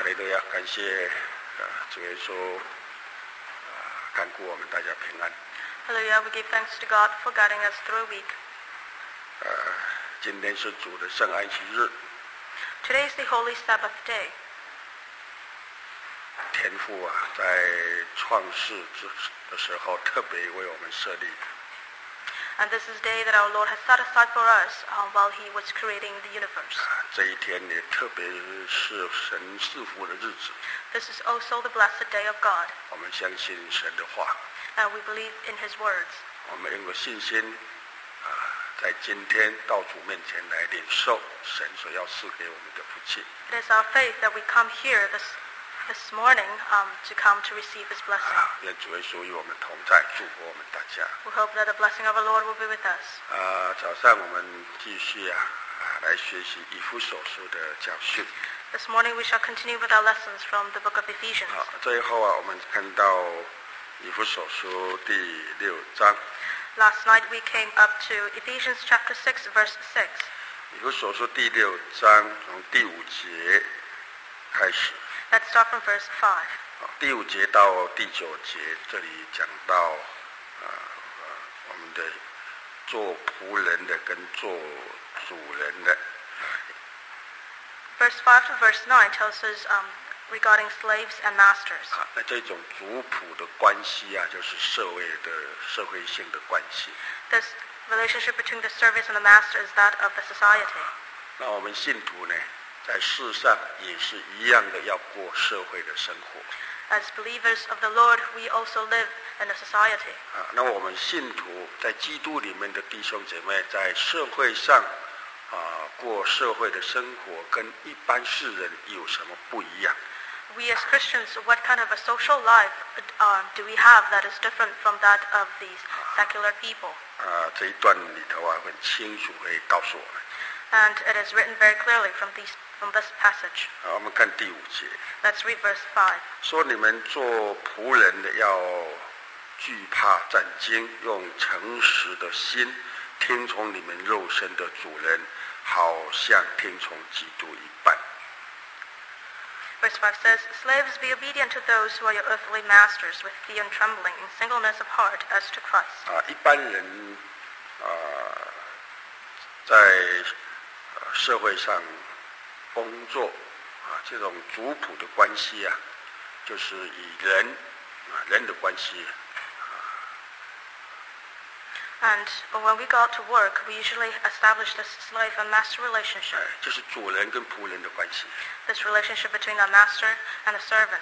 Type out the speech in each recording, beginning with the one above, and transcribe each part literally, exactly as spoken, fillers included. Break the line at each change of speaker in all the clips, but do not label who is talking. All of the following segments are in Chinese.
利路亚！感谢啊，主耶稣啊，看顾我们大家平安。
Hallelujah, we give thanks to God for guiding us through a week.
呃，今天是主的圣安息日。
Today is the Holy Sabbath day.
天父啊，在创世之的时候，特别为我们设立。
And this is the day that our Lord has set aside for us uh, while He was creating the universe.
啊，这一天也特别是神赐福的日子。
This is also the blessed day of God.
我们相信神的话。
And we believe in His words.
我们用信心啊，在今天到主面前来领受神所要赐给我们的福气。
It is our faith that we come here this this morning um, to come to receive His blessing.
啊，愿主耶稣与我们同在，祝福我们大家。
We hope that the blessing of our Lord will be with us.
啊，早上我们继续啊啊来学习以弗所书的教训。
This morning we shall continue with our lessons from the book of Ephesians.
好，最后啊，我们看到以弗所书第六章。
Last night we came up to Ephesians chapter six, verse six.
以弗所书第六章从第五节开始。
Let's start from verse five.
第五节到第九节，这里讲到呃呃我们的做仆人的跟做主人的。
Verse five to verse nine tells us um, regarding slaves and masters.
啊，那这种族仆的关系啊，就是社会的社会性的关系。
This relationship between the servant and the master is that of the society.
那我们信徒呢，在世上也是一样的，要过社会的生活。
As believers of the Lord, we also live in a society.
啊，那我们信徒在基督里面的弟兄姐妹，在社会上啊过社会的生活，跟一般世人有什么不一样？
We as Christians, what kind of a social life uh, do we have that is different from that of these secular people?
啊，这一段里头啊，很清楚可以告诉我们。
And it is written very clearly from these from this passage.
好，我们看第五节。
Let's read verse five.
说你们做仆人的要惧怕战兢，用诚实的心听从你们肉身的主人，好像听从基督一般。
Verse five says, Slaves, be obedient to those who are your earthly masters with fear and trembling, in singleness of heart as to Christ.
啊，一般人啊，在呃社会上工作啊，这种族谱的关系啊，就是以人啊人的关系。
And when we go out to work, we usually establish this slave and master relationship.
哎，就是主人跟仆人的关系。
This relationship between a master and a servant.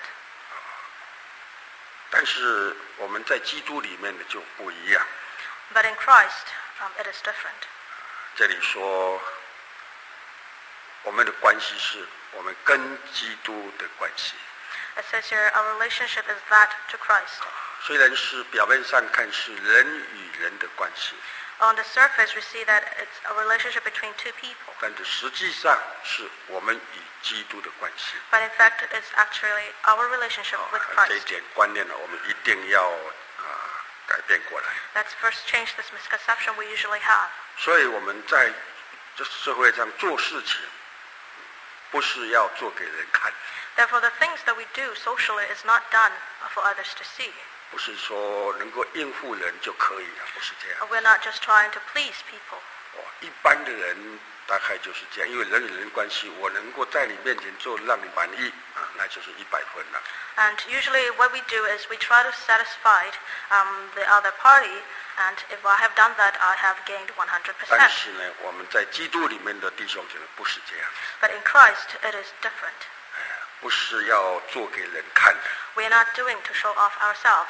但是我们在基督里面的就不一样。
But in Christ, um, it is different.
这里说，我们的关系是我们跟基督的关系。
It says here, our relationship is that to Christ.
虽然是表面上看是人与人的关系，
On the surface, we see that it's a relationship between two people.
但是实际上是我们与基督的关系。
But in fact, it's actually our relationship with
这一
Christ.
点观念呢，我们一定要啊、改变过来。
Let's first change this misconception we usually have.
所以我们在这社会上做事情，不是要做给人看，
Therefore, the things that we do socially is not done for others to see.
不是说能够应付人就可以了，不是这样。
We're not just trying to please people.
哦，一般的人大概就是这样，因为人与人关系，我能够在你面前做让你满意啊，那就是一百分了。
And usually what we do is we try to satisfy um, the other party, and if I have done that, I have gained one hundred
但
percent.
是呢，我们在基督里面的弟兄姐妹不是这样，
But in Christ, it is different.
不是要做给人看的。
We're not doing to show off ourselves.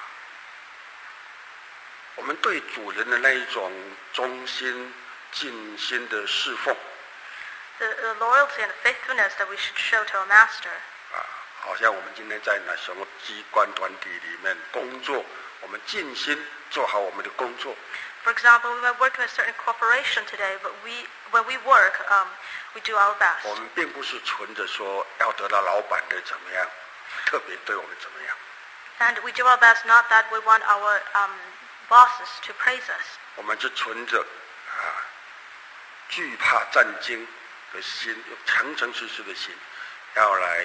我们对主人的那一种忠心、尽心的侍奉
The, the loyalty and faithfulness that we should show to our master.
啊，好像我们今天在哪什么机关团体里面工作，我们尽心做好我们的工作。
For example, we might work in a certain corporation today, but we, when we work, um, we do our best.
我们并不是存着说要得到老板的怎么样，特别对我们怎么样。
And we do our best, not that we want our um, bosses to praise us.
我们是存着啊惧怕战兢的心，有诚诚实实的心，要来啊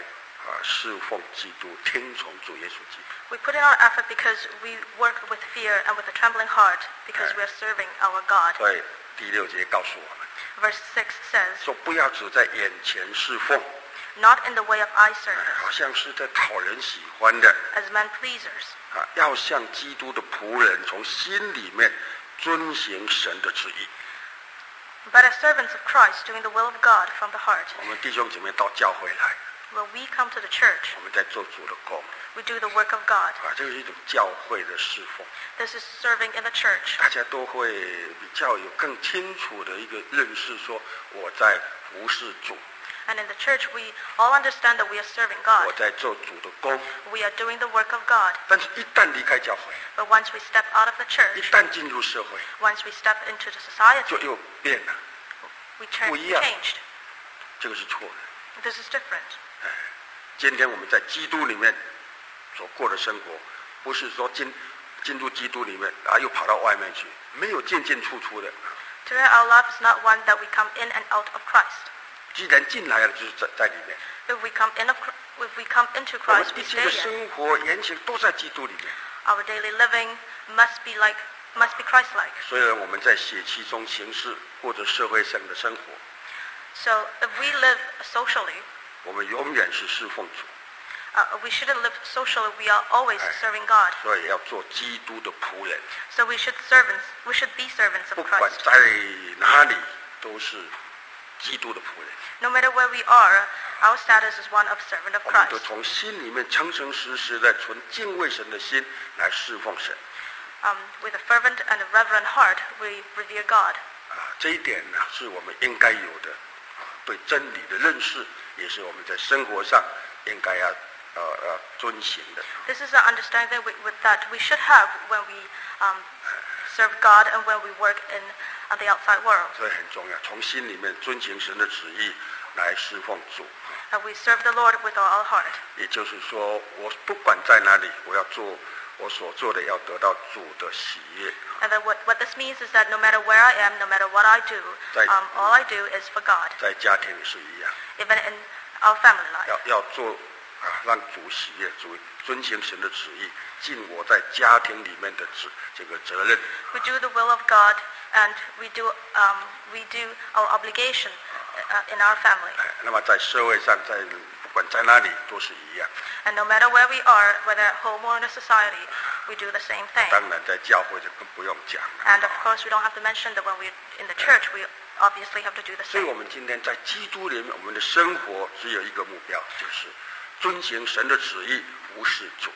啊侍奉基督，听从主耶稣基督。
We put in our effort because we work with fear and with a trembling heart because we are serving our God.
所以第六节告诉我们
Verse six says,
说，不要只在眼前侍奉，
not in the way of eye
好
service,
像是在讨人喜欢的
as men pleasers,
啊，要像基督的仆人，从心里面遵行神的旨意。
but as servants of Christ, doing the will of God from the heart.
我们弟兄姐妹到教会来，
When we come to the church,
我们在做主的工
we do the work of God.
啊，这是一种教会的侍奉。
This is serving in the church.
大家都会比较有更清楚的一个认识，说我在服侍主，
And in the church, we all understand that we are serving
我
God.
在做主的工。
We are doing the work of God.
但是，一旦离开教会，
But once we step out of the
一
church,
旦进入社会，
once we step into the society,
就又变了。
we turn
不一样。
changed.
这个是错的。
This is different.
今天我们在基督里面所过的生活，不是说进进入基督里面，然后又跑到外面去，没有进进出出的。
Today, our life is not one that we come in and out of Christ.
既然进来了，就是在在里面。
If we come in of, if we come into
我们
Christ,
一
we
切
stay
的
in.
生活言行都在基督里面。
Our daily living must be like, must be Christ-like.
虽然我们在血气中行事，过着社会上的生活，
So if we live socially,
我们永远是侍奉主，
uh, we shouldn't live socially. We are always serving God.
所以要做基督的仆人。
So we should servants. We should be servants
不
of
管
Christ.
在哪里，都是基督的仆人。
No matter where we are, our status is one of servant of
我们都
Christ.
从心里面诚诚实实的存敬畏神的心来侍奉神。
Um, with a fervent and a reverent heart, we revere God.
啊，这一点呢，是我们应该有的啊，对真理的认识，也是我们在生活上应该要呃呃遵行的。
This is an understanding with, with that we should have when we um, serve God and when we work in uh, the outside world.
所以很重要，从心里面遵行神的旨意来侍奉主。
And we serve the Lord with all our heart.
也就是说，我不管在哪里，我要做我所做的，要得到主的喜悦。
And that what, what this means is that no matter where I am, no matter what I do,
Right.
um, all I do is for God.
在家庭也是一样，
Even in our family life.
要要做啊，让主喜悦，主遵行神的旨意，尽我在家庭里面的职这个责任。
We do the will of God and we do, um, we do our obligation uh, in our family.
哎，那么在社会上，在不管在哪里都是一样。
And no matter where we are, whether at home or in a society, we do the same thing.
当然，在教会就更不用讲了。
And of course, we don't have to mention that when we're in the church, we obviously have to do the
所以，
same.
我们今天在基督里面，我们的生活只有一个目标，就是遵行神的旨意，服侍主。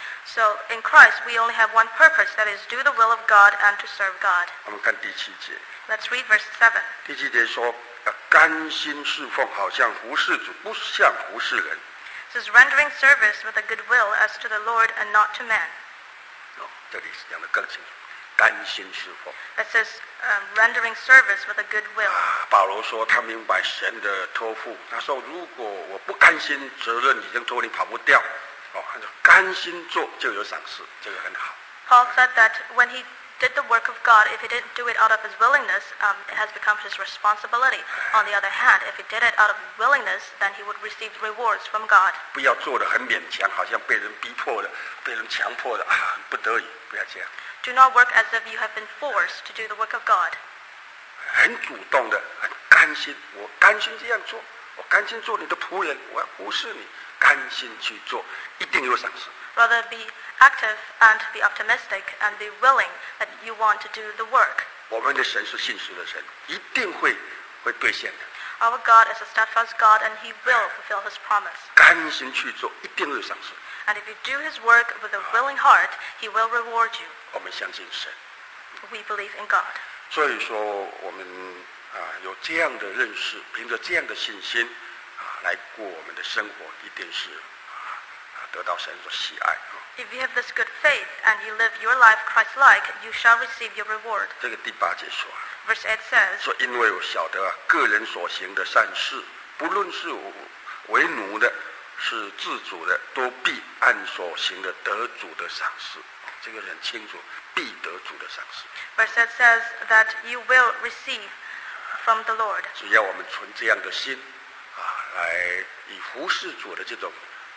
So in Christ, we only have one purpose, that is, do the will of God and to serve God.
我们看第七节，
Let's read verse seven.
第七节说，要甘心侍奉，好像服侍主，不像服侍人。
It says, rendering service with a good will as to the Lord and not to men.
哦，这里讲得更清楚，甘心侍奉。
It says, um, rendering service with a good will.
啊，保罗说他明白神的托付，他说如果我不甘心，责任已经托你跑不掉，哦，他说甘心做就有赏赐，这个很好。
Paul said that when he did the work of God, if he didn't do it out of his willingness, um, it has become his responsibility. On the other hand, if he did it out of willingness, then he would receive rewards from God.
不要做的很勉强，好像被人逼迫的、被人强迫的啊，不得已，不要这样。
Do not work as if you have been forced to do the work of God.
很主动的，很甘心，我甘心这样做，我甘心做你的仆人，我要服侍你，甘心去做，一定有赏赐。
Rather be active and be optimistic and be willing that you want to do the work.
我们的神是信实的神，一定会会兑现的。
Our God is a steadfast God and he will fulfill his promise.
甘心去做，一定有赏赐。
And if you do his work with a willing heart, he will reward you.
我们相信神，
We believe in God.
所以说我们啊有这样的认识，凭着这样的信心啊来过我们的生活，一定是啊啊得到神所喜爱啊。
If you have this good faith and you live your life Christ-like, you shall receive your reward.
这个第八节说，
Verse eight says,
说因为我晓得啊，个人所行的善事，不论是为奴的，是自主的，都必按所行的得主的赏赐。这个很清楚，必得主的赏赐。
verse eight says that you will receive from the Lord.
只要我们存这样的心啊，来以服侍主的这种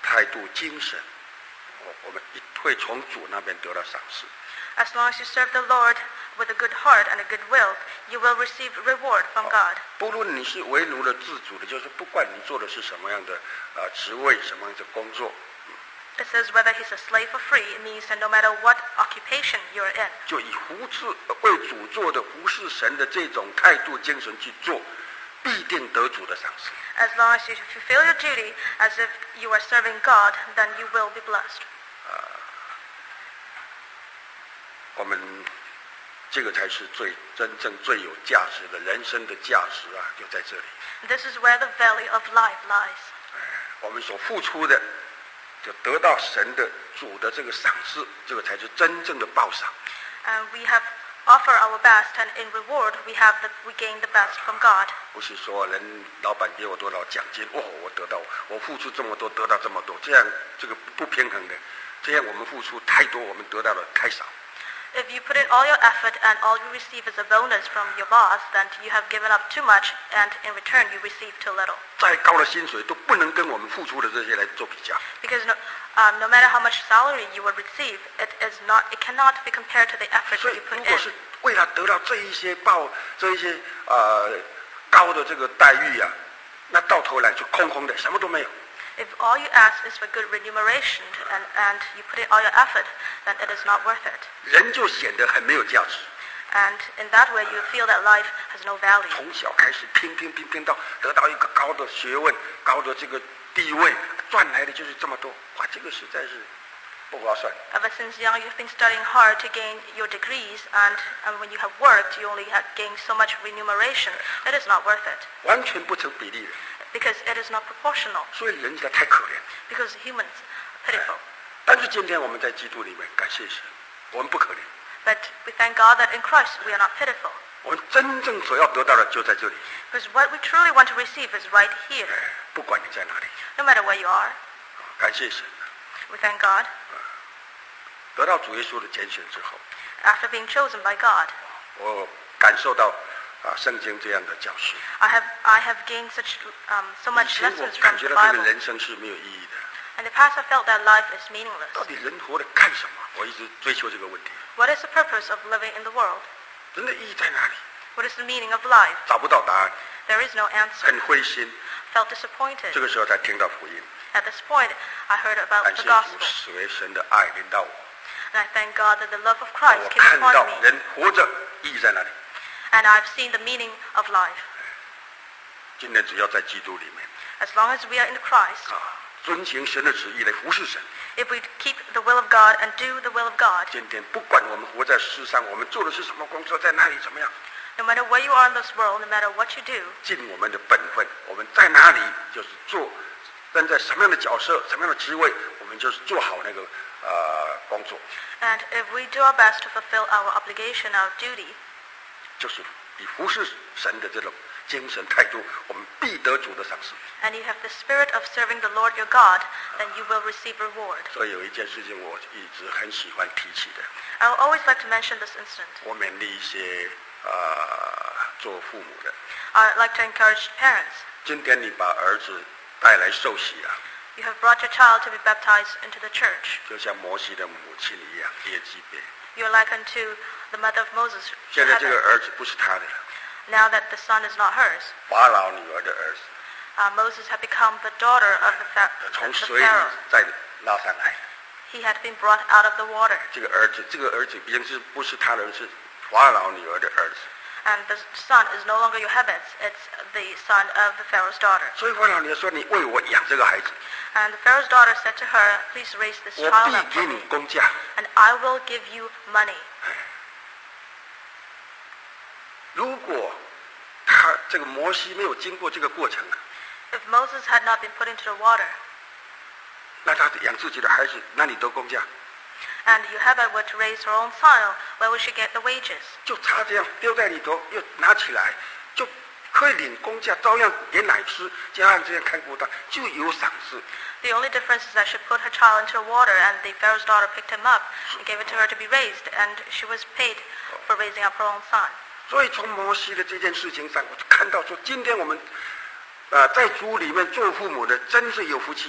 态度、精神，我我们一会从主那边得到赏赐。
As long as you serve the Lord with a good heart and a good will, you will receive reward from God.
不论你是为奴的、自主的，就是不管你做的是什么样的呃职位、什么样的工作。
It says whether he's a slave or free, it means that no matter what occupation you're in.
就以服侍为主做的服侍神的这种态度、精神去做，必定得主的赏赐。
As long as you fulfill your duty as if you are serving God, then you will be blessed.
我们这个才是最真正最有价值的人生的价值啊，就在这里。
This is where the valley of life lies.
我们所付出的，就得到神的主的这个赏赐，这个才是真正的报赏。
And we have offer our best, and in reward we have the, we gain the best from God.
不是说人老板给我多少奖金，哦，我得到我付出这么多，得到这么多，这样这个不平衡的。这样我们付出太多，我们得到的太少。
If you put in all your effort and all you receive is a bonus from your boss, then you have given up too much, and in return you receive too little.
再高的薪水都不能跟我们付出的这些来做比较。
Because no, um, no matter how much salary you will receive, it is not, it cannot be compared to the effort
所
that
以
you put
如果是
in.
为了得到这一些报这一些呃高的这个待遇啊，那到头来就空空的，什么都没有。
If all you ask is for good remuneration and, and you put in all your effort, then it is not worth it.
人就显得很没有价值。
And in that way, you feel that life has no value.
从小开始拼拼拼拼到得到一个高的学问、高的这个地位，赚来的就是这么多，哇，这个实在是不划算。
Ever since young, you've been studying hard to gain your degrees, and, and when you have worked, you only have gained so much remuneration. It is not worth it,
完全不成比例的，
because it is not proportional,
所以人家太可怜。
because humans are pitiful.
但是今天我们在基督里面，感谢神，我们不可怜。
But we thank God that in Christ we are not pitiful,
我们真正所要得到的就在这里，
because what we truly want to receive is right here,
不管你在哪里。
no matter where you are.
感谢神，
We thank God.
得到主耶稣的拣选之后，
After being chosen by God,
我感受到啊圣经这样的教训。
I have I have gained such um, so
以
much
前我
lessons
感
from
觉
the
到这个
Bible.
人生是没有意义的。
In the past, I felt that life is meaningless.
到底人活着干什么？我一直追求这个问题。
What is the purpose of living in the world?
人的意义在哪里？
What is the meaning of life?
找不到答案，
There is no answer.
很灰心。
Felt disappointed.
这个时候才听到福音，
At this point, I heard about
感
the
谢主，
gospel,
使为神的爱临到我，
and I thank God that the love of Christ
我
came
看到
upon me,
人活着意义在哪里。
and I've seen the meaning of life.
今天只要在基督里面
As long as we are in Christ,
啊，遵行神的旨意来服侍神。
if we keep the will of God and do the will of God,
今天不管我们活在世上，我们做的是什么工作，在哪里怎么样，
no matter where you are in this world, no matter what you do,
尽我们的本分。我们在哪里就是做，站在什么样的角色、什么样的职位，我们就是做好那个呃工作，
and if we do our best to fulfill our obligation, our duty,
就是以服侍神的这种精神态度，我们必得主的赏赐。
and you have the spirit of serving the Lord your God, then you will receive reward.
所以有一件事情我一直很喜欢提起的，
I will always like to mention this incident.
我勉励一些呃做父母的，
I'd like to encourage parents.
今天你把儿子带来受洗啊，
You have brought your child to be baptized into the church.
就像摩西的母亲一样，耶基别。
You are likened to the mother of Moses.
现在这个
Heaven.
儿子不是他的了，
Now that the son is not hers,
法老女儿的儿子，
uh, Moses had become the daughter of the, Pharaoh,
从
the
水里
Pharaoh.
再拉上来。
He had been brought out of the water,
这个儿子，这个儿子已经是不是他的儿子，是法老女儿的儿子。
and the son is no longer Yochebed's. It's the son of the Pharaoh's daughter.
所以法老女儿说：“你为我养这个孩子，
And the Pharaoh's daughter said to her, "Please raise this
我
child
必
up
给
for
你
me,
工价。
and I will give you money."
如果他这个摩西没有经过这个过程啊，
If Moses had not been put into the water,
那他养自己的孩子哪里得工价？
and Yochebed were to raise her own son, where would she get the wages?
就差这样丢在里头，又拿起来，就可以领工价，照样给奶吃，加上这样看顾他，就有赏赐。
The only difference is that she put her child into the water, and the Pharaoh's daughter picked him up and gave it to her to be raised, and she was paid for raising up her own son.
所以从摩西的这件事情上，我就看到说，今天我们，呃，在主里面做父母的，真是有福气。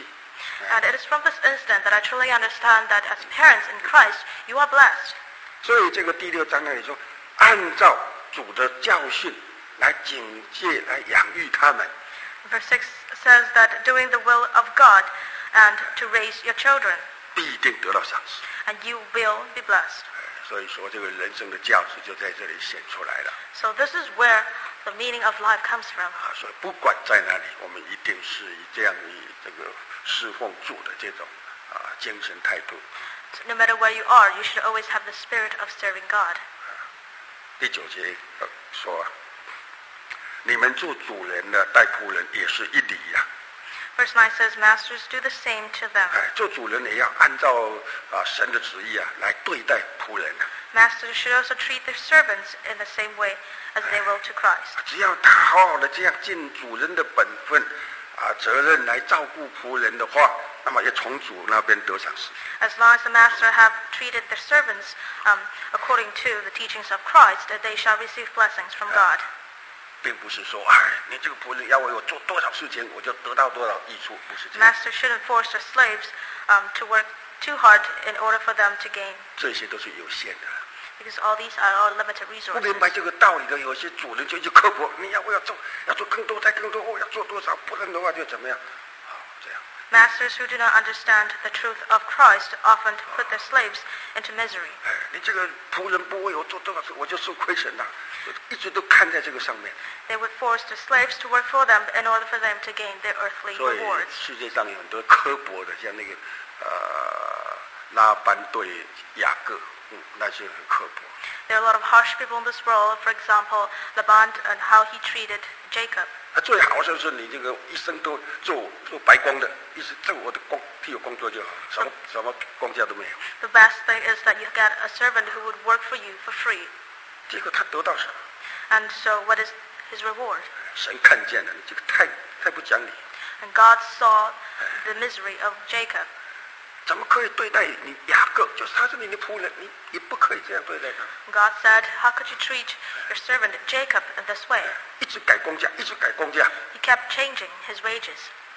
And it is from this incident that I truly understand that as parents in Christ, you are blessed.
所以这个第六章那里说，按照主的教训来警戒、来养育他们。
Verse six says that doing the will of God and to raise your children,
必定得到赏赐。
and you will be blessed.
所以说，这个人生的价值就在这里显出来了。
So this is where the meaning of life comes from.
啊，所以不管在哪里，我们一定是以这样以这个侍奉主的这种啊精神态度。
So no matter where you are, you should always have the spirit of serving God.
第九节说，你们做主人的待仆人也是一理呀、
Verse nine says, Masters, do the same to them.
哎，做主人也要按照啊神的旨意啊来对待仆人啊。
Masters should also treat their servants in the same way as they will to Christ.
只要他好好的这样尽主人的本分啊责任来照顾仆人的话，那么也从主那边得赏赐。
As long as the master have treated their servants um, according to the teachings of Christ, that they shall receive blessings from God.
并不是说，哎，你这个仆人要为我做多少事情，我就得到多少益处，不是这
The
样。
master shouldn't force their slaves um, to work too hard in order for them to gain,
这些都是有限的。
because all these are all limited
不
resources.
明白这个道理的，有些主人就一直刻薄，你要我要做，要做更多，再更多，我要做多少，不然的话就怎么样？好，这样。
Masters who do not understand the truth of Christ often put their slaves into misery.
哎，你这个仆人不为我做多少事，我就受亏损了，一直都看在这个上面。
They would force their slaves to work for them in order for them to gain their earthly
所以
rewards.
世界上有很多刻薄的，像那个呃拉班对雅各，嗯，那是很刻薄。
There are a lot of harsh people in this world. For example, Laban and how he treated Jacob.
他最好就是你这个一生都做做白工的，一直做我的工替我工作就好，什么什么工价都没有。
The best thing is that you get a servant who would work for you for free.
结果他得到什么？
And so what is his reward?
神看见了，你这个太太不讲理，
And God saw the misery of Jacob.
怎么可以对待你雅各？就是他是你的仆人，你你不可以这样对待他。
God said, how could you treat your servant Jacob in this way?
一直改工价，一直改工价。
He kept changing his wages.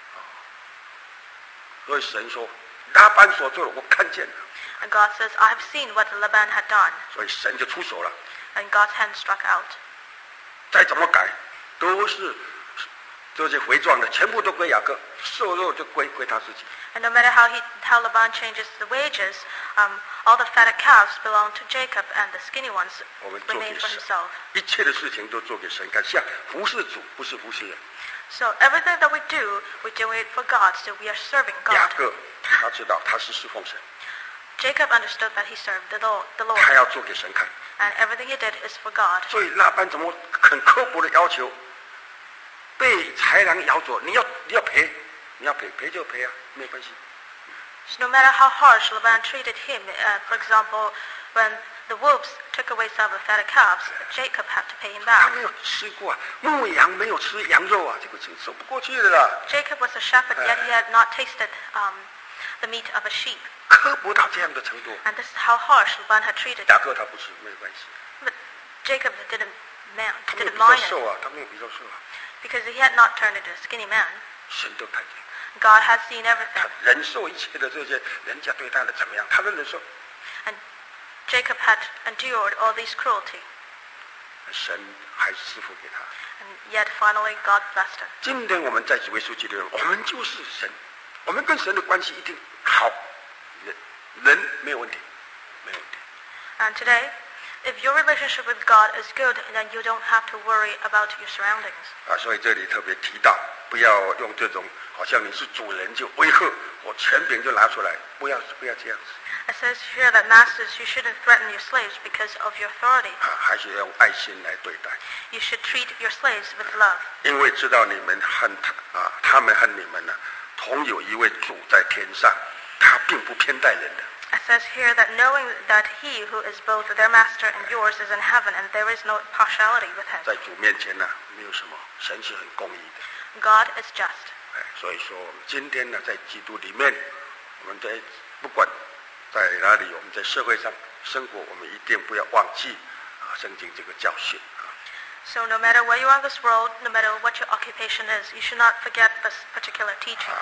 所以神说，拉班所做的我看见了，
And God says, I have seen what Laban had done.
所以神就出手了。
And God's hand struck out.
再怎么改，都是这些肥壮的，全部都归雅各，瘦肉就归归他自己。
And no matter how he, how Laban changes the wages, um, all the fatted calves belong to Jacob, and the skinny ones
我们做
remain
给
for
神
himself.
一切的事情都做给神看，像服侍主，不是服侍人。
So everything that we do, we do it for God. So we are serving
雅
God.
各他知道他是侍奉神，
Jacob understood that he served the Lord, the Lord,
他要做给神看。
and everything he did is for God.
所以拉班怎么很刻薄的要求，被豺狼咬走，你要你要赔，你要赔赔就赔啊，没有关系。
So no matter how harsh Laban treated him, uh, for example, when the wolves took away some of the fatted calves, Jacob had to pay him
他
back.
没有吃过啊，牧羊没有吃羊肉啊，这个是说不过去的啦。
Jacob was a shepherd, yet he had not tasted um, the meat of a sheep.
刻薄到这样的程度，
And this is how harsh Laban had treated
雅
him.
各他不吃，没有关系。
But Jacob didn't, man,
他没有
didn't
比较
mind it
瘦啊，他没有比较瘦啊，
because he had not turned into a skinny man.
神都看见。
God has seen
他
everything.
忍受一切的这些人家对他的怎么样，他都忍受。
And Jacob had endured all this cruelty.
神还赐福给他。
And yet finally God blessed him.
今天我们在主耶稣基督里，我们就是神，我们跟神的关系一定好，人人没有问题，没有问题。
And today, if your relationship with God is good, then you don't have to worry about your surroundings.
啊，所以这里特别提到，不要用这种好像你是主人就威吓，我权柄就拿出来，不要不要这样子。
It says here that masters, you shouldn't threaten your slaves because of your authority.
啊，还是要用爱心来对待，
You should treat your slaves with love.
因为知道你们和他啊，他们和你们呢，同有一位主在天上，他并不偏待人的。
It says here that knowing that he who is both their master and yours is in heaven, and there is no partiality with him.
在主面前呢，没有什么，神是很公义的。
God is just.
哎，所以说我们今天呢，在基督里面，我们在不管在哪里，我们在社会上生活，我们一定不要忘记啊，圣经这个教训啊。
So no matter where you are in this world, no matter what your occupation is, you should not forget this particular teaching.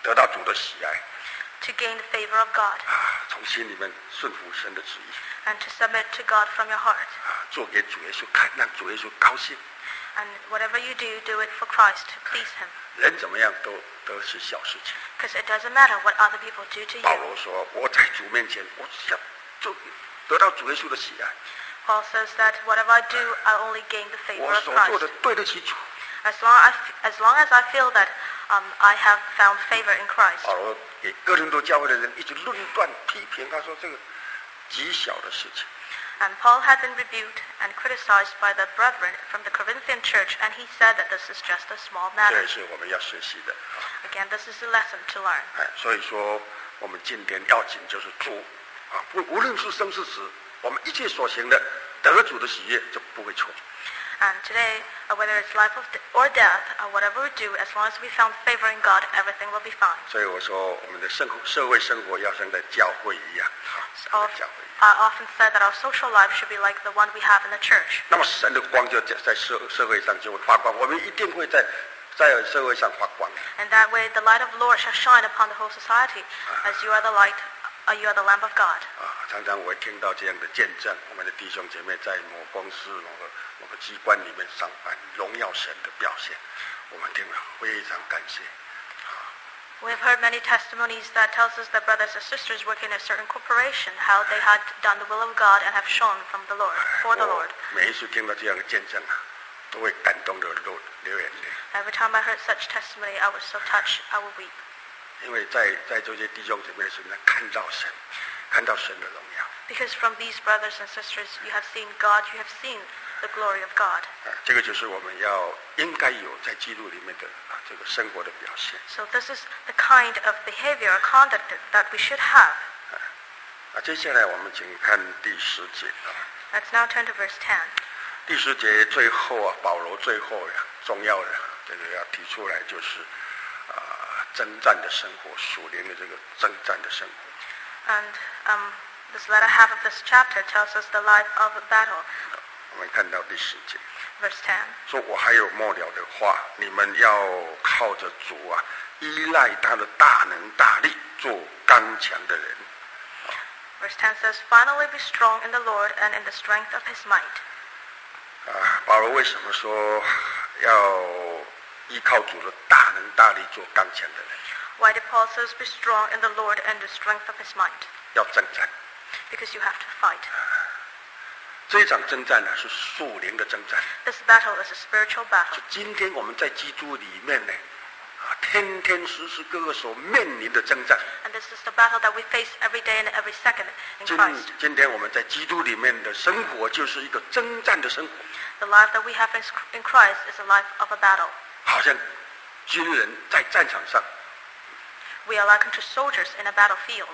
得到主的喜爱，
to gain the favor of God,
啊，从心里面顺服神的旨意，
and to submit to God from your heart.
啊，做给主耶稣看，让主耶稣高兴。
And whatever you do, do it for Christ, to please Him.
人怎么样都都是小事情。
Because it doesn't matter what other people do to
保
you.
罗说：“我在主面前，我只想就得到主耶稣的喜爱。
Paul says that whatever I do, I only gain the favor
我
of
所做
Christ.
的对得起主。”
As long as, as long as I feel that um, I have found favor in Christ.
保罗给哥林多教会的人一直论断批评，他说这个极小的事情。
And Paul had been rebuked and criticized by the brethren from the Corinthian church, and he said that this is just a small
这
matter.
也是我们要学习的。
Again, this is a lesson to learn.
哎，所以说我们今天要紧就是主啊，不无论是生是死，我们一切所行的得主的喜悦就不会错。
And today, uh, whether it's life of de- or death, uh, whatever we do, as long as we found favor in God, everything will be fine.
所以我说我们的生活社会生活要像在教会一样，啊，
So
像在教会一样。
I often said that our social life should be like the one we have in the church.
那么神的光就在在社社会上就会发光，我们一定会在在社会上发光。
And that way, the light of the Lord shall shine upon the whole society, as you are the light, uh, you are the lamp of God.
啊，常常我会听到这样的见证，我们的弟兄姐妹在某公司、某个某个机关里面上班，荣耀神的表现，我们听了非常感谢。
We have heard many testimonies that tells us that brothers and sisters working in a certain corporation, how they had done the will of God and have shown from the Lord, for the
我
Lord.
每一次听到这样的见证啊，都会感动的流流眼泪，
Every time I heard such testimony, I was so touched, I would weep.
因为在在这些弟兄姐妹的身上看到神，看到神的荣耀。
Because from these brothers and sisters, you have seen God, you have seen the glory of God.
啊，这个就是我们要应该有在基督里面的啊这个生活的表现。
So this is the kind of behavior or conduct that we should have.
啊，接下来我们请看第十节啊。
Let's now turn to verse ten.
第十节最后啊，保罗最后呀、重要的这个要提出来就是啊、征战的生活，属灵的这个征战的生活。
And um, this latter half of this chapter tells us the life of a battle.
我们看到第十节
Verse ten.
说：“我还有末了的话，你们要靠着主啊，依赖他的大能大力，做刚强的人。”
Verse ten says, "Finally be strong in the Lord and in the strength of His might."
啊，保罗为什么说要依靠主的大能大力做刚强的人？
Why did Paul says, "Be strong in the Lord and the strength of His might"?
要征战。
Because you have to fight.
这一场征战呢，是属灵的征战。
This battle is a spiritual battle.
今天我们在基督里面呢，啊，天天时时刻刻所面临的征战。
And this is the battle that we face every day and every second in
今
Christ.
今天我们在基督里面的生活，就是一个征战的生活，
The life that we have in Christ is a life of a battle.
好像军人在战场上，
We are likened to soldiers in a battlefield.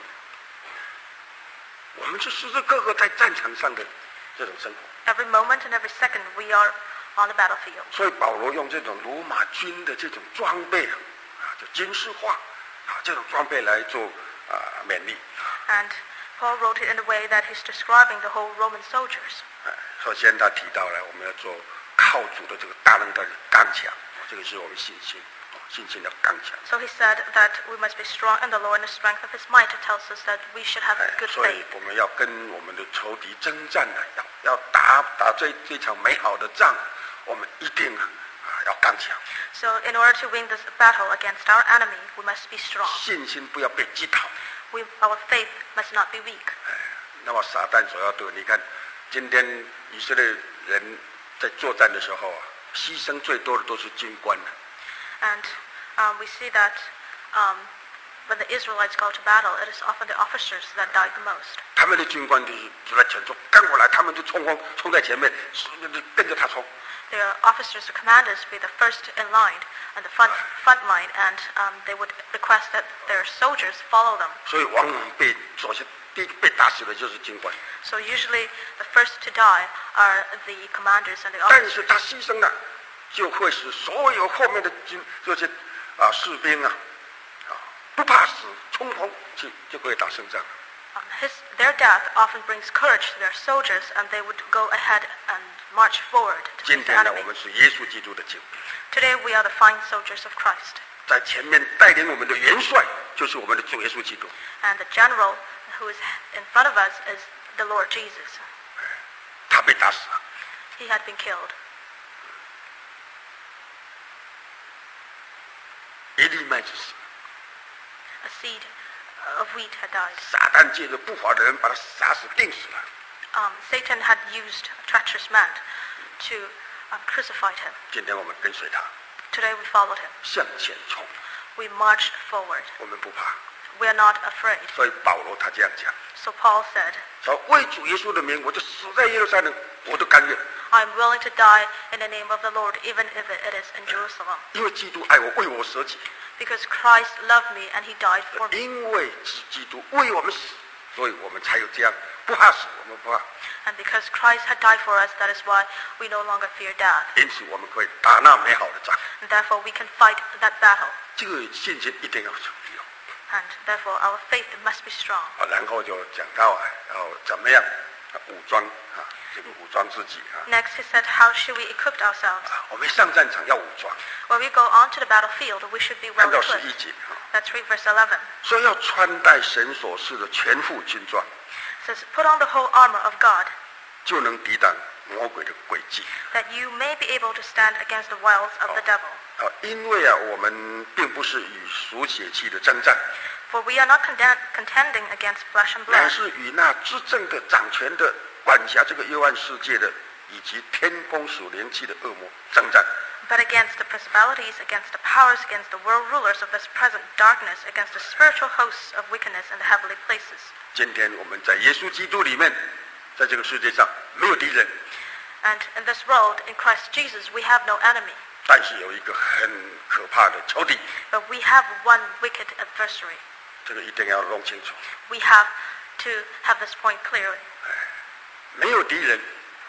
我们是时时刻刻在战场上的这种生活。
Every moment and every second we are on the battlefield.
所以保罗用这种罗马军的这种装备啊，啊，就军事化啊，这种装备来做啊勉励。
And Paul wrote it in a way that he's describing the whole Roman soldiers.
啊，首先他提到了我们要做靠主的这个大能的刚强，这个是我们信心，信心的刚强。
So he said that we must be strong in the Lord and the strength of His might. It tells us that we should have
哎
good
所以
faith.
我们要跟我们的仇敌征战呢，要要打打这这场美好的仗，我们一定啊啊要刚强，
So in order to win this battle against our enemy, we must be strong.
信心不要被击倒。
We, our faith must not be weak.
那么撒旦所要对，你看，今天以色列人在作战的时候啊，牺牲最多的都是军官了。
And um, we see that um, when the Israelites go to battle, it is often the officers that die the most.
他们的军官就是就在前冲，跟我来，他们就冲锋，冲在前面，就跟着他冲。
Their officers or commanders be the first in line and the front front line, and um, they would request that their soldiers follow them.
所以往往被首先第一个被打死的就是军官，
So usually the first to die are the commanders and the
但
officers.
是他牺牲了，就会使所有后面的军这些啊士兵啊啊不怕死，冲锋去就可以打胜仗。
Um, his, their death often brings courage to their soldiers, and they would go ahead and march forward to
今
face the
天呢，我
enemy.
们是耶稣基督的精兵。
Today we are the fine soldiers of Christ.
在前面带领我们的元帅就是我们的主耶稣基督。
And the general who is in front of us is the Lord Jesus.
他被打死了。
He had been killed.
一粒麦子死，
A seed of wheat had died.
撒旦借着不法的人把他杀死钉死了。
Um, Satan had used a treacherous man to um, crucify him.
今天我们跟随他，
Today we followed him.
向前冲，
We marched forward.
我们不怕。
We are not afraid.
所以保罗他这样讲，
So Paul said,
说为主耶稣的名，我就死在耶路撒冷，我都甘愿，
I am willing to die in the name of the Lord, even if it is in Jerusalem.
因为基督爱我，为我舍己。
Because Christ loved me and he died for me.
因为是基督为我们死，所以我们才有这样不怕死，我们不怕。
And because Christ had died for us, that is why we no longer fear death.
因此我们可以打那美好的仗。
And therefore we can fight that battle.
这个信心一定要成立哦。
And therefore our faith must be strong.
啊，然后就讲到啊，要怎么样啊武装啊，这个武装自己啊。
Next he said, how should we equip ourselves?
啊，我们上战场要武装。
When we go onto the battlefield, we should be
看
well
到十一
equipped.
节啊，
That's read verse eleven.
说要穿戴神所赐的全副军装，
It says, put on the whole armor of God,
就能抵挡魔鬼的诡计。
that you may be able to stand against the wiles of the devil.
啊，因为啊，我们并不是与属血气的征战，
For we are not conden- contending against flesh and
乃
blood,
是与那执政的、掌权的、管辖这个幽暗世界的，以及天空属灵气的恶魔征战。
but against the principalities, against the powers, against the world rulers of this present darkness, against the spiritual hosts of wickedness in the heavenly places.
今天我们在耶稣基督里面，在这个世界上没有敌人，
And in this world, in Christ Jesus, we have no enemy,
但是有一个很可怕的仇敌，
but we have one wicked adversary.
这个一定要弄清楚。
We have to have this point clearly.
没有敌人，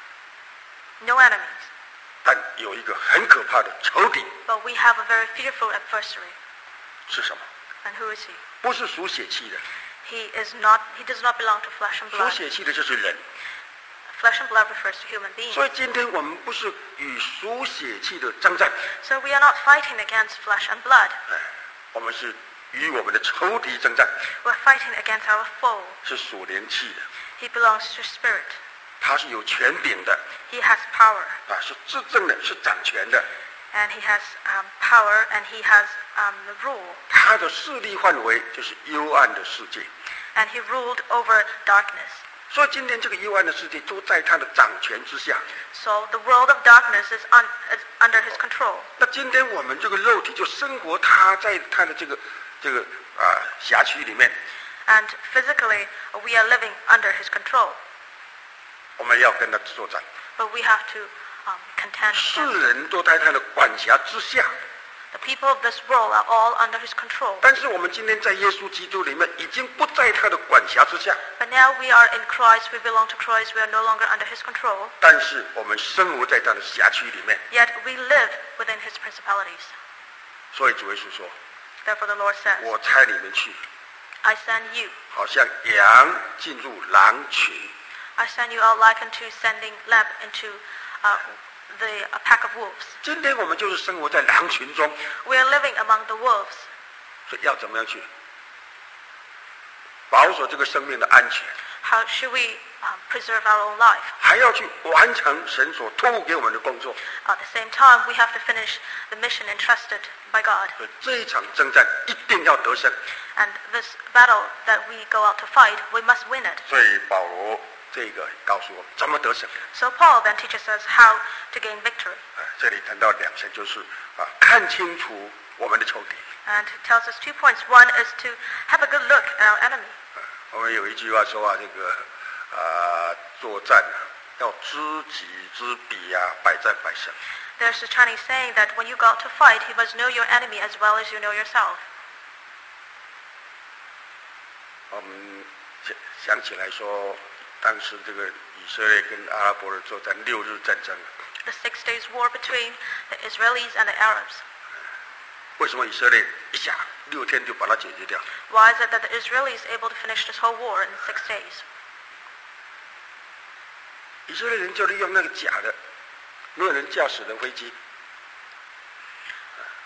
No enemies,
但有一个很可怕的仇敌，
but we have a very fearful adversary.
是什么？
And who is he?
不是属血气的，
He is not. He does not belong to flesh and
属
blood.
血气的就是人。
Flesh and blood refers to human beings.
所以今天我们不是与属血气的征战，
So we are not fighting against flesh and blood.
哎，我们是与我们的仇敌征战，
We're fighting against our foe.
是属灵气的，
He belongs to spirit.
他是有权柄的，
He has power.
啊，是执政的，是掌权的，
And he has um, power and he has um, the rule.
他的势力范围就是幽暗的世界。
And he ruled over darkness.
所以今天这个幽暗的世界都在他的掌权之下。
So the world of darkness is, un, is under his control.
那今天我们这个肉体就生活他在他的这个这个啊辖区里面，
And physically, we are living under his control.
我们要跟他作战。
But we have to um, contend.
世
against.
人都在他的管辖之下，
The people of this world are all under his control.
但是我们今天在耶稣基督里面已经不在他的管辖之下，
But now we are in Christ, we belong to Christ, we are no longer under his control.
但是我们生活在他的辖区里面。
Yet we live within his principalities.
所以主耶稣说
Therefore the Lord：“ says,
我差你们去，
I send you.
好像羊进入狼群。
I send you out like unto sending lamb into uh, the a pack of wolves. ”
今天我们就是生活在狼群中，
We are living among the wolves.
所以要怎么样去保守这个生命的安全，
How should we um, preserve our own life?
还要去完成神所托付给我们的工作。
At the same time, we have to finish the mission entrusted by God.
所以这一场征战一定要得胜。
And this battle that we go out to fight, we must win it.
所以保罗这个告诉我们怎么得胜。
So Paul then teaches us how to gain victory.
啊，这里谈到两项，就是啊，看清楚我们的仇敌。
And it tells us two points. One is to have a good look at our enemy.
我们有一句话说啊，这个啊，作战啊，要知己知彼啊，百战百胜。
There's a Chinese saying that when you go out to fight, you must know your enemy as well as you know yourself.
我们想想起来说，当时这个以色列跟阿拉伯人作战六日战争，
The Six Days War between the Israelis and the Arabs.
为什么以色列一下六天就把它解决掉？
Why is it that the Israelis able to finish this whole war in six days?
以色列人就利用那个假的、没有人驾驶的飞机，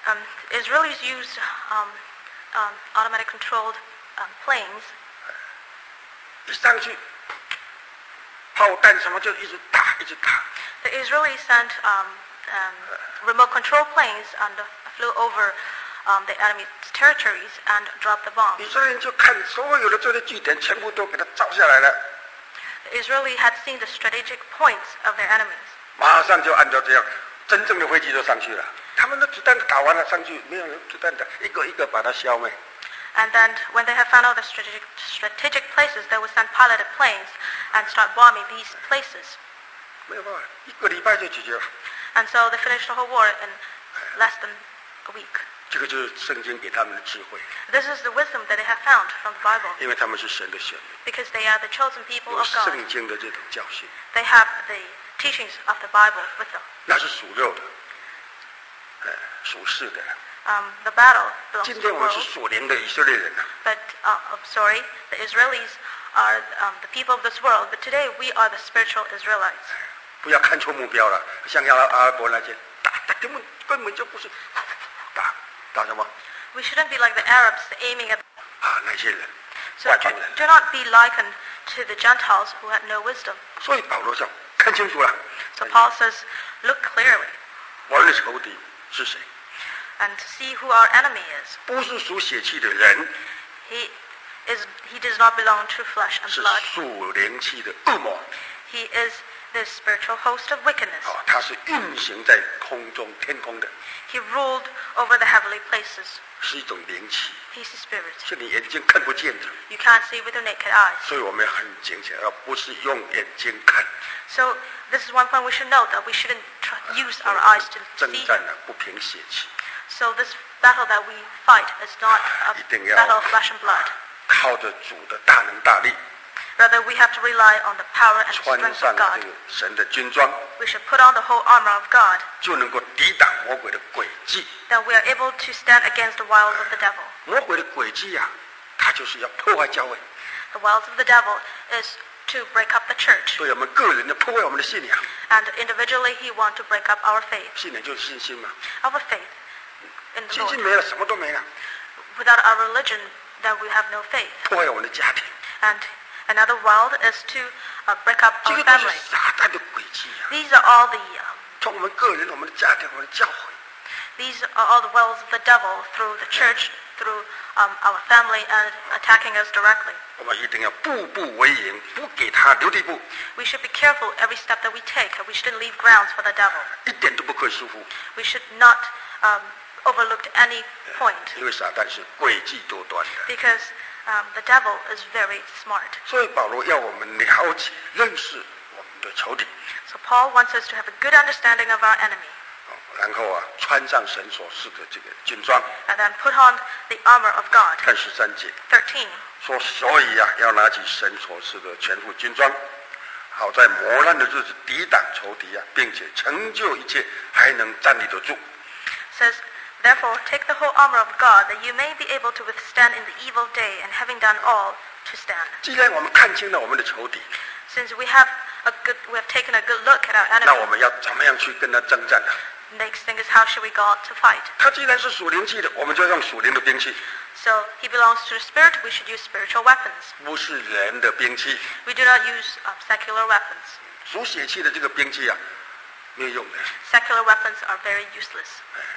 Um, Israelis used um, um, automatic controlled um, planes.
一上去，炮弹什么就一直打，一直打。
The Israelis sent um, um, remote control planes and flew over um, the enemy's territories and dropped the bombs.
以色列人就看所有的这些据点，全部都给它照下来了。
The Israeli had seen the strategic points of their enemies.
马上就按照这样，真正的飞机都上去了。他们的子弹打完了，上去没有子弹的，一个一个把它消灭。
And then when they had found out the strategic, strategic places, they would send piloted planes and start bombing these places.
没有办法，一个礼拜就解决了。
And so they finished the whole war in less than a week.
这个就是圣经给他们的智慧。
This is the wisdom that they have found from the Bible.
因为他们是神的选民，
Because they are the chosen people
有
of God.
圣经的这种教训，
They have the teachings of the Bible with them.
那是属肉的，呃，属世的。
Um, the battle belongs
今
to
天
the
我们是
world.
属灵的以色列人啊，
But, uh, oh, sorry, the Israelis are um, the people of this world. But today we are the spiritual Israelites.
不要看错目标了。像阿拉阿拉伯那些打打根本根本就不是打打什么
We shouldn't be like the Arabs aiming at.
啊那些人
So
外
do,
邦人。
do not be likened to the Gentiles who had no wisdom.
所以保罗讲看清楚了，
So Paul says, look clearly
我们的仇敌是谁？
and see who our enemy is.
不是属血气的人，
He is. He does not belong to flesh and
是
blood.
属灵气的恶魔。
He is the spiritual host of wickedness.
啊，他是运行在空中天空的，
He ruled over the heavenly places.
是一种灵气，
He's a spirit.
是你眼睛看不见的。
You can't see with your naked eyes.
所以我们很警醒，而不是用眼睛看。
So this is one point we should note, that we shouldn't tr- use our eyes to
征
see
战
him.
呢不凭血气，
So this battle that we fight is not a
一定要
battle of flesh and blood.
靠着主的大能大力，
Rather, we have to rely on the power and
穿
strength
上
of
这
God.
个神的军装，
We should put on the whole armor of God,
就能够抵挡魔鬼的诡计。
that we are able to stand against the wiles of the devil.
魔鬼的诡计呀、啊，他就是要破坏教会，
The wiles of the devil is to break up the church.
对我们个人的破坏我们的信仰。
And individually, he wants to break up our faith.
信仰就是信心嘛，
Our faith in the
信心
Lord.
没了，什么都没了，
Without our religion, then we have no faith.
破坏我们的家庭，
And another wild is to uh, break up
这
our
个都是
family.
撒旦的诡计啊！
These are all the um,
从我们个人、我们的家庭、我们的教会，
these are all the wiles of the devil through the church, through um, our family, and attacking us directly.
我们一定要步步为营，不给他留地步，
We should be careful every step that we take. We shouldn't leave grounds for the devil.
一点都不可以疏忽，
We should not um, overlook any point,
因为撒旦是诡计多端的。
because um, the devil is very smart.
所以保罗要我们了解、认识我们的仇敌，
So Paul wants us to have a good understanding of our enemy,
哦然后啊，穿上神所赐的这个军装。
and then put on the armor of God.
看十三节
thirteen.
说，所以啊，要拿起神所赐的全副军装，好在磨难的日子抵挡仇敌啊，并且成就一切，还能站立得住。
Says, therefore take the whole armor of God, that you may be able to withstand in the evil day, and having done all, to stand.
既然我们看清了我们的仇敌，
Since we have a good, we have taken a good look at our
那我
enemy.
们要怎么样去跟他征战呢？
Next thing is, how should we go out to fight?
他既然是属灵气的，我们就用属灵的兵器，
So he belongs to the spirit. We should use spiritual weapons.
不是人的兵器。
We do not use um, secular weapons.
属血气的这个兵器啊，没有用的，
Secular weapons are very useless.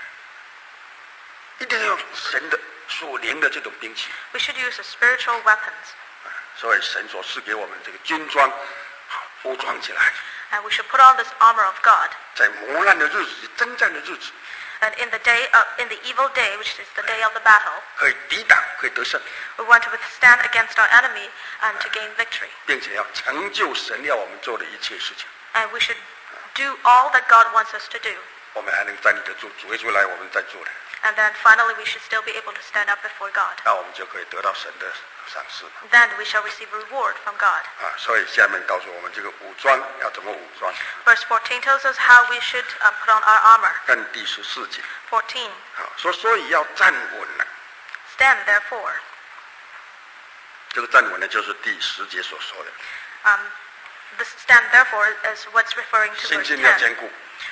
一定要用神的属灵的这种兵器。
We should use the spiritual weapons.
所以神所赐给我们这个军装，好武装起来，
And we should put on this armor of God.
在磨难的日子、征战的日子，
And in the day, of, in the evil day, which is the day of the battle,
可以抵挡，可以得胜，
we want to withstand against our enemy and to gain victory.
并且要成就神要我们做的一切事情。
And we should do all that God wants us to do.
我们还能站立得住，主耶稣来，我们再做的，
And then finally, we should still be able to stand up before God.
那我们就可以得到神的赏赐
Then we shall receive reward from God.
啊！所以下面告诉我们这个武装要怎么武装。
Verse fourteen tells us how we should uh, put on our armor.
看第十四节，
fourteen.
啊，说所以要站稳了。
Stand therefore.
这个站稳呢，就是第十节所说的，
Um, the stand therefore is what's referring to
心
verse
境要
ten.
坚固，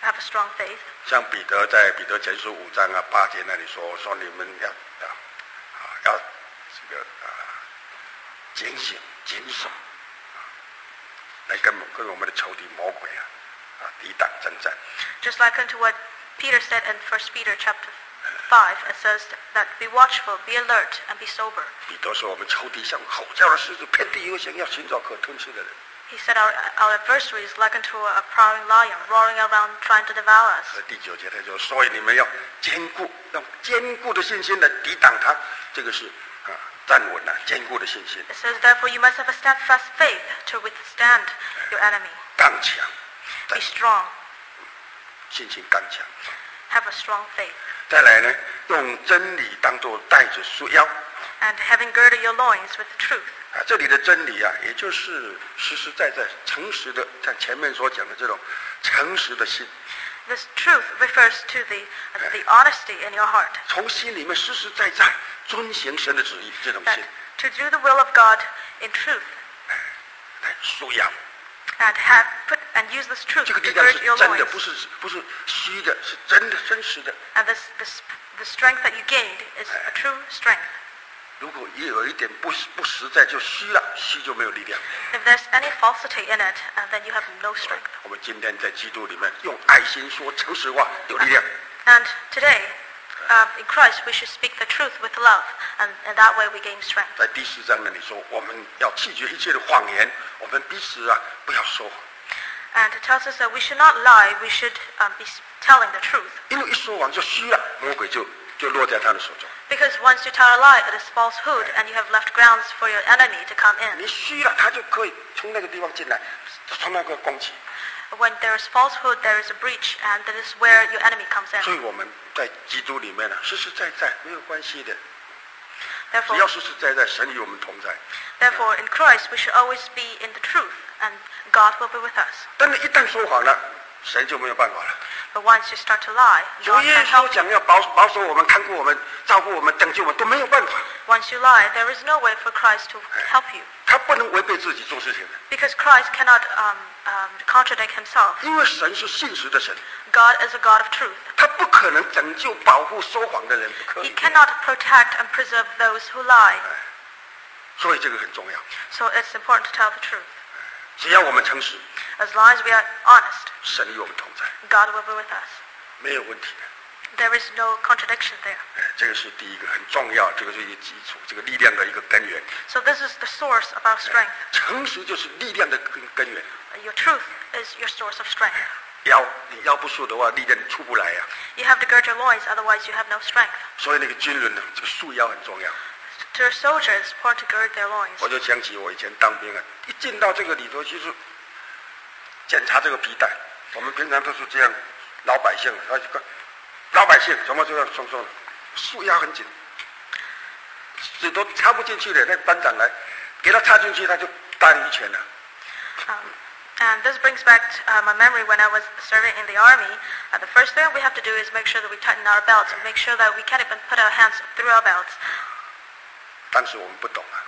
have a strong faith.
像彼得在彼得前书五章啊八节那里说，说你们要啊啊要这个啊警醒谨守啊，来跟跟我们的仇敌魔鬼啊啊抵挡征战。
Just like unto what Peter said in First Peter chapter five, it says that be watchful, be alert, and be sober.
彼得说，我们仇敌像吼叫的狮子，遍地游行，要寻找可吞吃的人。
He said our, our adversary is like unto a prowling lion, roaring around trying to devour us.
所以第九节他说，所以你们要坚固，用坚固的信心来抵挡他。这个是啊站稳啊，坚固的信心。
It says, therefore you must have a steadfast faith to withstand your enemy.
刚强，
Be strong.
信心刚强。
Have a strong faith.
再来呢，用真理当作带子束腰。
And having girded your loins with truth.
啊，这里的真理啊，也就是实实在在、诚实的，像前面所讲的这种诚实的心。
This truth refers to the, uh, the honesty in your heart.
从心里面实实在在遵行神的旨意，这种
That
心，
to do the will of God in truth.
来束腰。
And have put and use this truth
这个
to
力量
gird
是
your
真的，
loins.
不是不是虚的，是真的、真实的。
And this, this the strength that you gained is a true strength.
如果也有一点不不实在，就虚了，虚就没有力量。
If there's any falsity in it, uh, then you have no strength.
我们今天在基督里面用爱心说诚实话，有力量。
And today, uh, in Christ, we should speak the truth with love, and in that way we gain strength.
在第四章那里说，我们要弃绝一切的谎言，我们彼此啊不要说谎，
And it tells us that we should not lie, we should um, be telling the truth.
因为一说谎就虚了，魔鬼就就落在他的手中。
Because once you tell a lie, it is falsehood, and you have left grounds for your enemy to come in.
你虚了，他就可以从那个地方进来，从那个攻击。
When there is falsehood, there is a breach, and that is where your enemy comes
所
in.
以我们在基督里面呢、啊，实实在在没有关系的，只
Therefore,
要实实在在，神与我们同在。
therefore, in Christ, we should always be in the truth, and God will be with us.
但是，一旦说谎了，神就没有办法了。
But once you start to lie,
主
God
耶
can't
稣
help you.
讲要保保守我们、看顾我们、照顾我们、拯救我们，都没有办法。
Once you lie, there is no way for Christ to help you.
他不能违背自己做事情的，
Because Christ cannot um, um, contradict himself.
因为神是信实的神，
God is a God of truth.
他不可能拯救、保护说谎的人，不可
He
以。
cannot protect and preserve those who lie.
所以这个很重要。
So it's important to tell the truth.
只要我们诚实，
As long as we are honest,
神与我们同在，
God will be with us.
没有问题的。
There is no contradiction there.
哎，这个是第一个很重要，这个是一个基础，这个力量的一个根源。
So this is the source of our strength.
诚实就是力量的根根源。
Your truth is your source of strength.
腰你腰不束的话，力量出不来呀、啊。
You have to gird your loins, otherwise you have no strength.
所以那个军人呢，这个束腰很重要。
To a soldier, it's important to gird their loins.
我就想起我以前当兵啊，一进到这个里头，就是检查这个皮带。我们平常都是这样，老百姓，他就看老百姓怎么这样松松的，束腰很紧，纸都插不进去的。那班长来，给他插进去，他就打你一拳了。
Um, and this brings back uh, my memory when I was serving in the army. Uh, the first thing we have to do is make sure that we tighten our belts and make sure that we can't even put our hands through our belts.
当时我们不懂啊，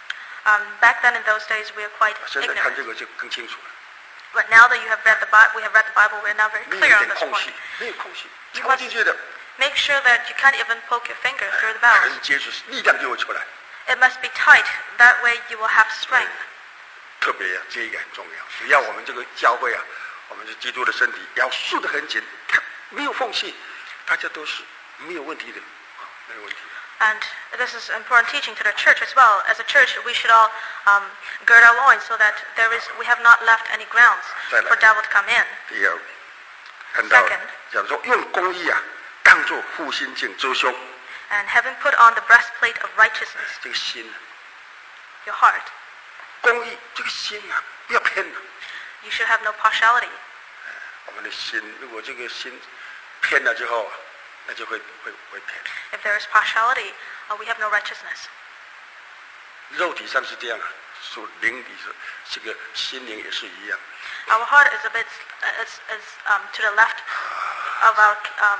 Um, back then in those days we were quite
现在看
ignorant.
这个就更清楚了，
But now that you have read the Bible, we have read the Bible, we're now very
没有
clear
一
on
点
this
空
point.
隙，没有空隙，
You
插不进
must
去的，
make sure that you can't even poke your finger through the belts.
很结实，力量就会出来。
It must be tight. That way you will have strength.
特别啊，这一个很重要。只要我们这个教会啊，我们是基督的身体，要束得很紧，它没有缝隙，大家都是没有问题的，啊，没有问题的。
And this is important teaching to the church as well. As a church, we should all um, gird our loins so that there is, we have not left any grounds for devil to come in.
第二，看到
Second.
讲说用公义啊，当作护心镜遮胸，
And having put on the breastplate of righteousness,
这个心啊，
your heart,
公义这个心啊，不要偏了。
you should have no partiality.
我们的心，如果这个心偏了之后啊，那就会会会偏。
If there is partiality, uh, we have no righteousness.
肉体上是这样啊，属灵里是这个心灵也是一样。
Our heart is a bit uh, is, is um, to the left of our um,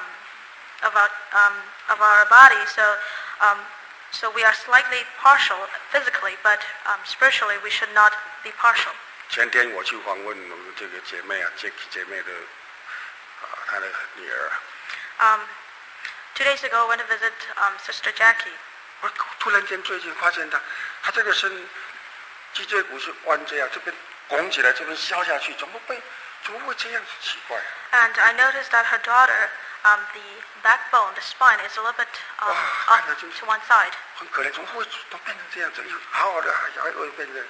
of our um, of our body, so um, so we are slightly partial physically, but um, spiritually we should not be partial.
前天我去访问我们这个姐妹啊，姐姐妹的啊，他的女儿。
Um, two days ago, I went to visit um, Sister Jackie.
我突然间最近发现他，他这个身脊椎骨是弯这样，这边拱起来，这边消下去，怎么会怎么会这样子？奇怪。
And I noticed that her daughter, um, the backbone, the spine, is a little bit um, off to one side.
很可怜，怎么会都变成这样子？好好的小孩会变成。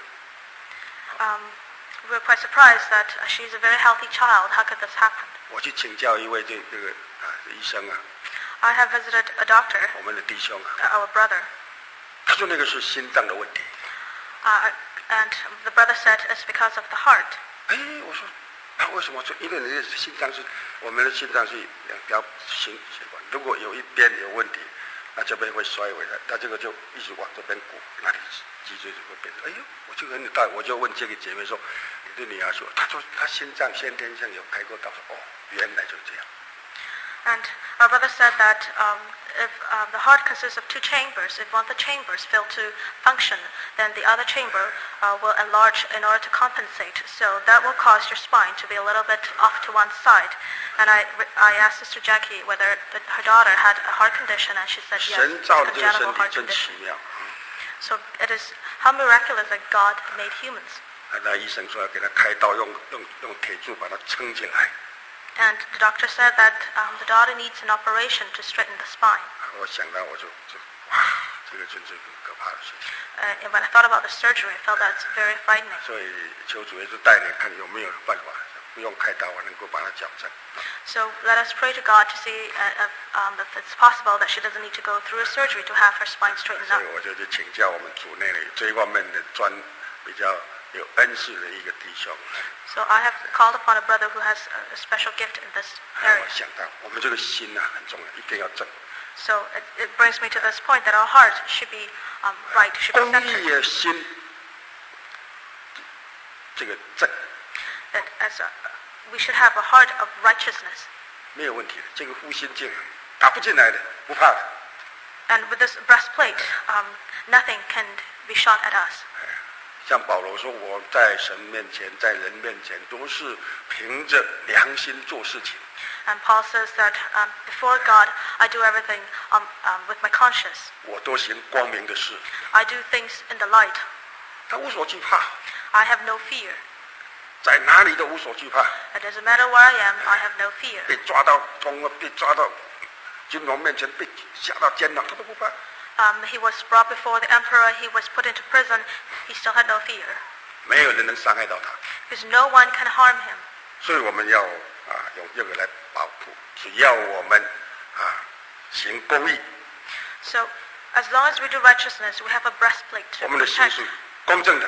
Um, we were quite surprised that uh, she's a very healthy child. How could this happen?
我去请教一位这这个啊医生啊。
I have visited a doctor,
我们的弟兄啊，
uh, our brother.
他说那个是心脏的问题。
Uh, and the brother said it's because of the heart.
哎，我说他为什么说？因为你的心脏是我们的心脏是两条心血管，如果有一边有问题，那这边会衰微的，那这个就一直往这边鼓，那你脊椎就会变成。哎呦，我就很大，我就问这个姐妹说，你的女儿说，她说她心脏先天上有开过刀，说哦，原来就是这样。
And our brother said that um, if uh, the heart consists of two chambers, if one of the chambers fail to function, then the other chamber uh, will enlarge in order to compensate. So that will cause your spine to be a little bit off to one side. And I, I asked Sister Jackie whether the, her daughter had a heart condition, and she said yes, congenital heart condition. So it is how miraculous that God made humans.
那医生说要给她开刀，用用用铁柱把它撑起来。
And the doctor said that um, the daughter needs an operation to straighten the spine.
我想到我就就哇，这个真是很可怕的事情。
Uh, and when I thought about the surgery, I felt that's very frightening.
所以求主耶稣带你看有没有办法，不用开刀，我能够把它矫正。
So let us pray to God to see uh, if, um, if it's possible that she doesn't need to go through a surgery to have her spine straightened
所
up.
以我就去请教我们组内的这一方面的专比较有恩赐的一个弟兄。
So I have called upon a brother who has a special gift in this
我
area.
想到我们这个心啊很重要，一定要正。
So it, it brings me to this point that our heart should be um, right, should be
公义
centered.
的心，这个正
That as a, we should have a heart of righteousness.
没有问题的。这个护心镜啊打不进来的，不怕的。
And with this breastplate, um, nothing can be shot at us.
像保罗说，我在神面前，在人面前，都是凭着良心做事情。
And Paul says that um, before God, I do everything um, um, with my conscience.
我都行光明的事，
I do things in the light.
他无所惧怕，
I have no fear.
在哪里都无所惧怕。
It doesn't matter where I am, I have no fear.
被抓到通了，被抓到君王面前，被下到监牢，他都不怕。
Um, he was brought before the emperor, he was put into prison, he still had no fear.
没有人能伤害到他，
Because no one can harm him.
所以我们要啊用这个来保护。只要我们啊行公义，
So as long as we do righteousness, we have a breastplate to
我们的心
protect,
是公正的。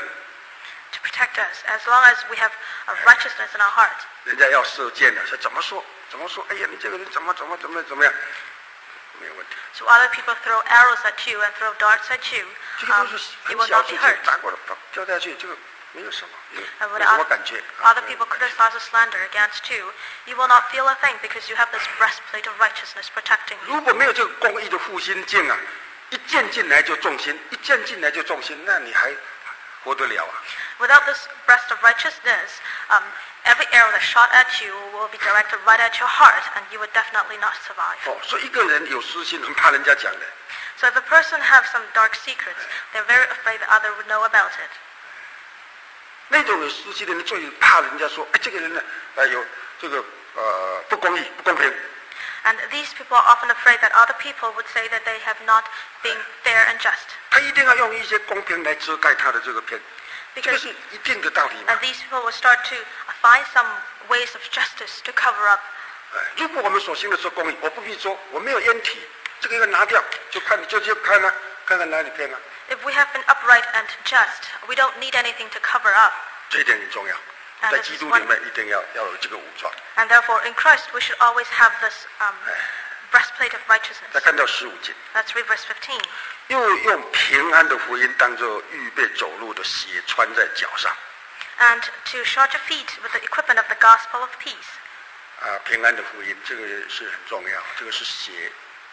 to protect us. As long as we have a righteousness in our heart.
人家要射箭了，说怎么说？怎么说？哎呀，你这个人怎么怎么怎么怎么样？没有问题。
So other people throw arrows at you and throw darts at you,
这个
um,
都是
you
很
will
小
not
事
be
情，
hurt.
打过来掉下去，这个没有什么，没
And
没
when
什么感觉。啊
other people criticize or slander against you, you will not feel a thing because you have this breastplate of righteousness protecting you.
如果没有这个公义的护心镜啊，一箭进来就中心，一箭进来就中心，那你还活得了啊？
Without this breast of righteousness, um, every arrow that's shot at you will be directed right at your heart, and you would definitely not survive.
哦，所以一个人有私心，很怕人家讲的。
So if a person has some dark secrets, they're very afraid that others would know about it.
那种有私心的人最怕人家说，哎，这个人呢，呃，有这个呃不公义、不公平。
And these people are often afraid that other people would say that they have not been fair and just.
他一定要用一些公平来遮盖他的这个偏，这个
Because
是一定的道理嘛
and。these people will start to uh, find some ways of justice to cover up.
哎，如果我们所行的是公义，我不必说我没有烟体，这个要拿掉，就看就就看啊，看看哪里偏了、啊。
If we have been upright and just, we don't need anything to cover up.
这一点很重要，
And
在
this
基
is
督
one-
里面一定要要有这个武装。
And therefore, in Christ, we should always have this um, breastplate of
再
righteousness.
看到十五节，
Let's read verse fifteen.
又用平安的福音当作预备走路的鞋穿在脚上。
And to shod your feet with the equipment of the gospel of peace.
啊，平安的福音，这个是很重要，这个是鞋。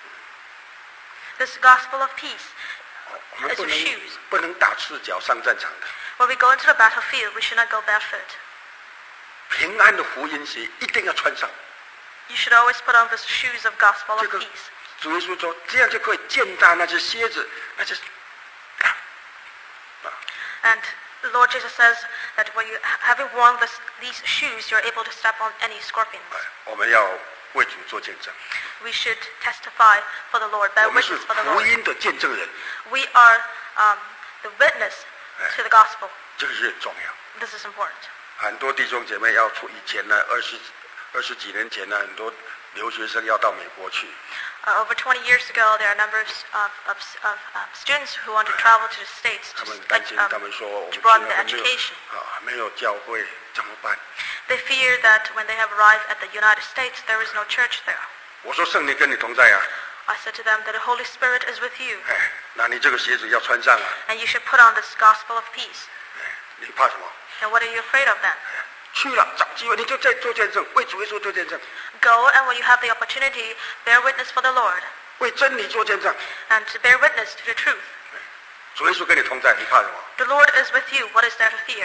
This gospel of peace
我们
is
不
your
能
shoes.
不能打赤脚上战场的。
When we go into the battlefield, we should not go barefoot.
平安的福音鞋一定要穿上，
You should always put on the shoes of gospel of
这个
peace.
主耶稣说，这样就可以践踏那只蝎子，那只。
And the Lord Jesus says that when you having worn this, these shoes, you're able to step on any scorpions.
我们要为主做见证，
We should testify for the Lord, bear
我们是
witness for the
福
Lord.
音的见证人，
We are um, the witness to the gospel.
这个是很重要。
This is important.
很多弟兄姐妹要出，以前呢，二十二十几年前呢，很多留学生要到美国去，
Uh, over twenty years ago, there are numbers of, of, of um, students who want to travel to the States
他
to,
们担心，
um,
他们说我们
to
去
broaden
那
their
边没有
education.
啊，没有教会怎么办？
They fear that when they have arrived at the United States, there is no church there.
我说圣灵跟你同在啊，
I said to them that the Holy Spirit is with you,
哎，那你这个鞋子要穿上啊，
and you should put on this gospel of peace.
哎，你怕什么？
And what are you afraid of then?
去了找机会，你就在做见证，为主耶稣做见证，
Go, and when you have the opportunity, bear witness for the Lord,
为真理做见证。
and to bear witness to the truth.
主耶稣跟你同在，你怕什么？
The Lord is with you. What is there to fear?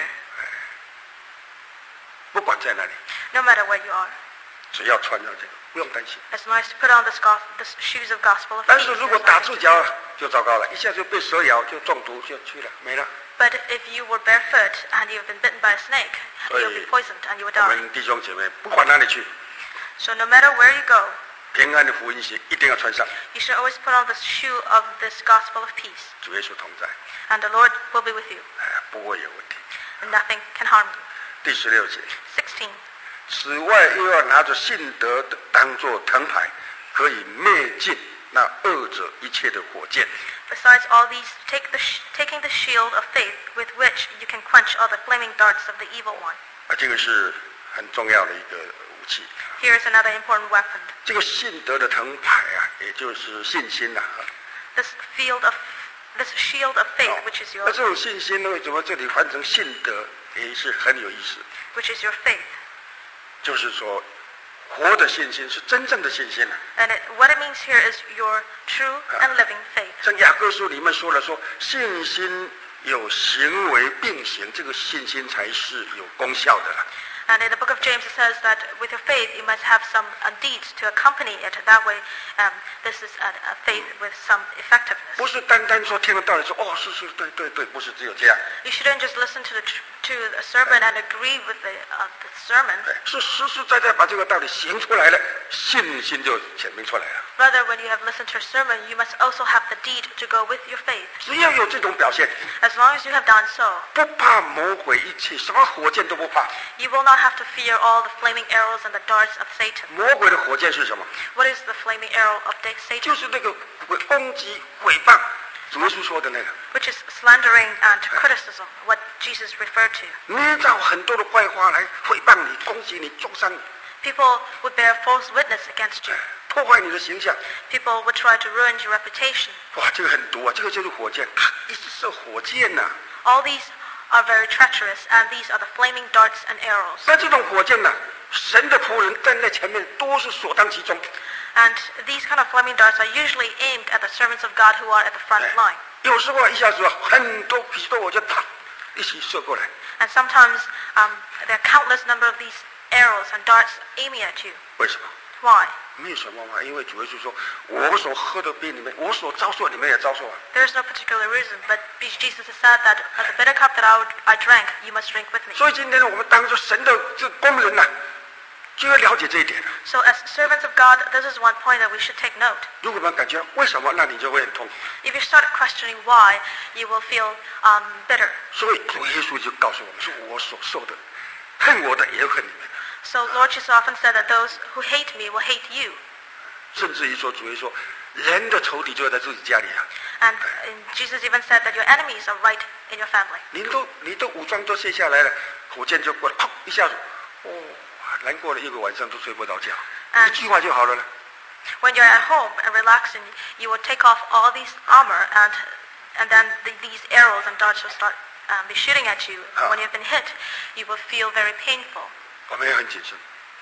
不管在哪里，
No matter where you are,
只要穿上这个，不用担心。
as long as you put on this, go- this shoes of gospel of
但
peace.
是如果
there's
打
nothing
住
to
脚
fear.
就糟糕了，一下就被蛇咬，就中毒就去了，没了。
But if you were barefoot and you've been bitten by a snake,
所以
you'll be poisoned and you would
我
die.
们弟兄姐妹不管哪里去，
So no matter where you go,
平安的福音鞋一定要穿上。
you should always put on this shoe of this gospel of peace,
主耶稣同在，
and the Lord will be with you,
哎，不会有问题。
and nothing can harm you.
第十六节，
sixteen.
此外又要拿着信德的当作藤牌，可以灭尽那恶者一切的火箭。
Besides all these, take the sh- taking the shield of faith with which you can quench all the flaming darts of the evil one.
啊，这个是很重要的一个武器。
Here is another important weapon.
这个信德的藤牌啊，也就是信心呐、啊。
This field of, this shield of faith,
哦
which is
那
your,
这种信心呢，为什么这里翻成信德，也是很有意思。
which is your faith.
就是说，活的信心是真正的信心啊。
And it, what it means here is your true and living faith.
像雅各书里面说了说，信心有行为并行，这个信心才是有功效的了。
And in the book of James it says that with your faith you must have some uh, deeds to accompany it. That way, um, this is a, a faith with some effectiveness.
不是单单说听了道理说哦是是对对对，不是只有这样，
You shouldn't just listen to the tr- to the sermon and agree with the, uh, the sermon.
哎是实实在在把这个道理行出来了，信心就显明出来了。
Rather, when you have listened to a sermon, you must also have the deed to go with your faith.
只要有这种表现，
As long as you have done so,
不怕魔鬼一切，什么火箭都不怕。
you will not have to fear all the flaming arrows and the darts of Satan.
魔鬼的火箭是什么？
What is the flaming arrow of da- Satan?
就是那个攻击、诽谤，主耶稣说的那个，
Which is slandering and criticism, what Jesus referred to.
捏造很多的坏话来诽谤你、攻击你、重伤你，
People would bear false witness against you.
破坏你的形象。
People would try to ruin your reputation.
哇，这个很毒啊！这个就是火箭，啪，一射火箭呐、
All these are very treacherous, and these are the flaming darts and arrows.
那这种火箭呢、神的仆人站在前面都是首当其冲。
And these kind of flaming darts are usually aimed at the servants of God who are at the front
哎
line.
有时候一下子很多许多火箭啪一起射过来，
And sometimes um, there are countless number of these arrows and darts aiming at you.
为什么？
Why?
没有什么嘛，因为主耶稣说，我所喝的杯里面，我所遭受，你们也遭受啊。
There is no particular reason, but Jesus has said that at the bitter cup that I, would, I drank, you must drink with me.
所以今天呢，我们当做神的这工人呐、就要了解这一点了。
So as servants of God, this is one point that we should take note.
如果我们感觉为什么，那你就会很痛。
If you start questioning why, you will feel um, bitter.
所以主耶稣就告诉我们，说我所受的，恨我的也恨你们。
So Lord Jesus often said that those who hate me will hate you.
甚至于说，主耶稣说，人的仇敌就在自己家里啊。
And uh, Jesus even said that your enemies are right in your family.
你都你都武装都卸下来了，火箭就过来，砰一下子，哦，难过了一个晚上都睡不着觉，
嗯
一句话就好了呢。
When you're at home and relaxing, you will take off all these armor, and and then the, these arrows and darts will start um, be shooting at you. And when you've been hit, you will feel very painful.
我们也很谨慎。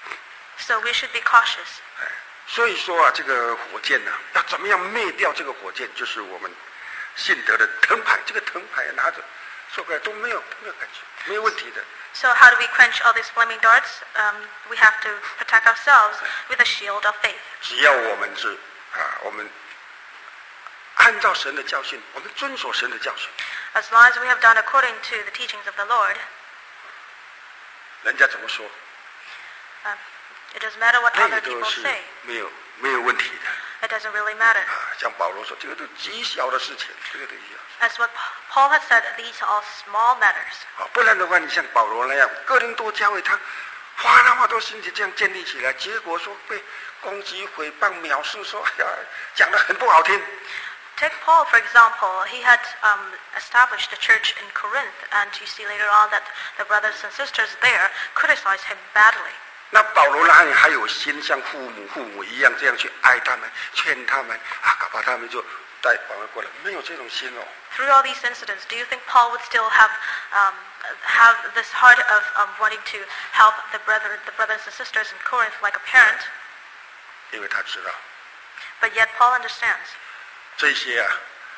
So we should be cautious.
哎，所以说啊，这个火箭呢、要怎么样灭掉这个火箭？就是我们信德的藤牌，这个藤牌拿着， 受过来都没有没有感觉，没有问题的。
So how do we quench all these flaming darts? Um, we have to protect ourselves with a shield of faith.
只要我们是啊，我们按照神的教训，我们遵守神的教训。
As long as we have done according to the teachings of the Lord,
人家怎么说，
um, it doesn't matter what
那
other
个都
people
是
say.
没有没有问题的。
It doesn't really matter.
啊，像保罗说，这个都极小的事情，这个都一样。
As what Paul had said, these are all small matters.
啊，不然的话，你像保罗那样，哥林多教会他花那么多心血这样建立起来，结果说被攻击、诽谤、藐视，说哎呀，讲得很不好听。
Take Paul, for example. He had um, established a church in Corinth, and you see later on that the brothers and sisters there criticized him badly.
那保罗那里还有心像父母父母一样这样去爱他们、劝他们啊，搞把他们就带保罗过来，没有这种心哦。
Through all these incidents, do you think Paul would still have um, have this heart of um, wanting to help the brother, the brothers and sisters in Corinth like a parent?
因为他知道
But yet Paul understands
这些啊，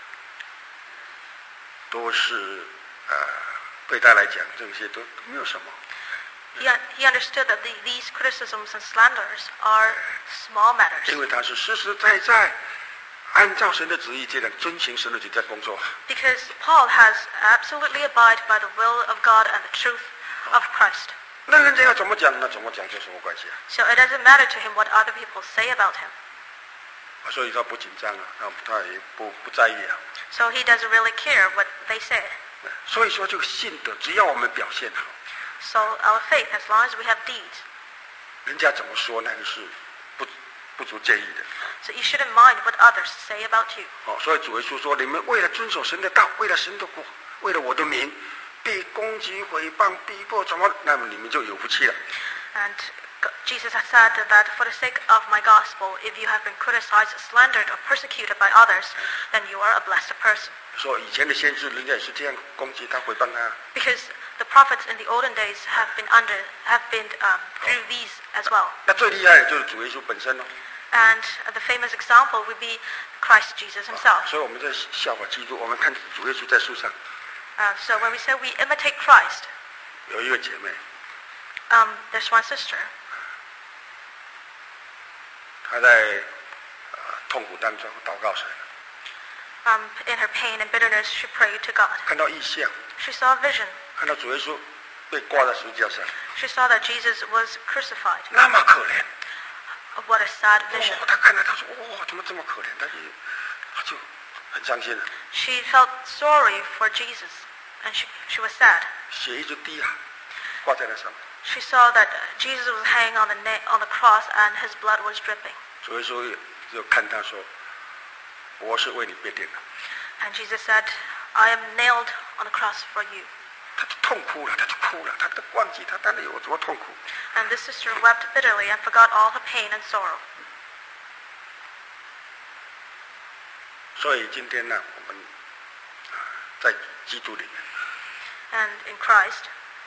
都是呃，对他来讲，这些都都没有什么。
he, he understood that the, these criticisms and slanders are small matters
因为他是实实在在按照神的旨意这样遵行神的旨意在工作。
because Paul has absolutely abided by the will of God and the truth of Christ.
那人家要怎么讲，那怎么讲有什么关系啊？
So it doesn't matter to him what other people say about him.
所以他不紧张啊，他他也不不在意啊。
So he doesn't really care what they say.
所以说这个信德，只要我们表现好，
So our faith, as long as we have deeds,
人家怎么说那个是不不足介意的。
so you shouldn't mind what others say about you.
哦，所以主耶稣说，你们为了遵守神的道，为了神的国，为了我的名，被攻击、诽谤、逼迫，怎么，那么你们就有福气了。
And Jesus has said that for the sake of my gospel, if you have been criticized, slandered, or persecuted by others, then you are a blessed person.
说以前的先知，人家也是这样攻击他、诽谤他。
Because the prophets in the olden days have been under, have been um, through these as well.
那最厉害的就是主耶稣本身哦。
And the famous example would be Christ Jesus himself.
所以我们在效法基督，我们看主耶稣在树上，
Uh, so when we say we imitate Christ,
有一个姐妹，
um, there's one sister.
她在呃痛苦当中祷告神，
Um, in her pain and bitterness, she prayed to God.
看到异象，
She saw a vision.
看到主耶稣被挂在十字架上，
She saw that Jesus was crucified.
那么可怜。
What a sad vision.
哦，她看到她说，哇、怎么这么可怜？她就她就很伤心了，
She felt sorry for Jesus, and she, she was sad.
血一直滴啊，挂在那上面。
She saw that Jesus was hanging on the na- on the cross, and his blood was dripping.
主耶稣就看她说，我是为你被钉的。
And Jesus said, I am nailed on the cross for you.
她就痛哭了，她就哭了，她都忘记她当年有多痛苦。
And this sister wept bitterly and forgot all her pain and sorrow.
所以今天呢，我们啊在基督里面，
And in Christ,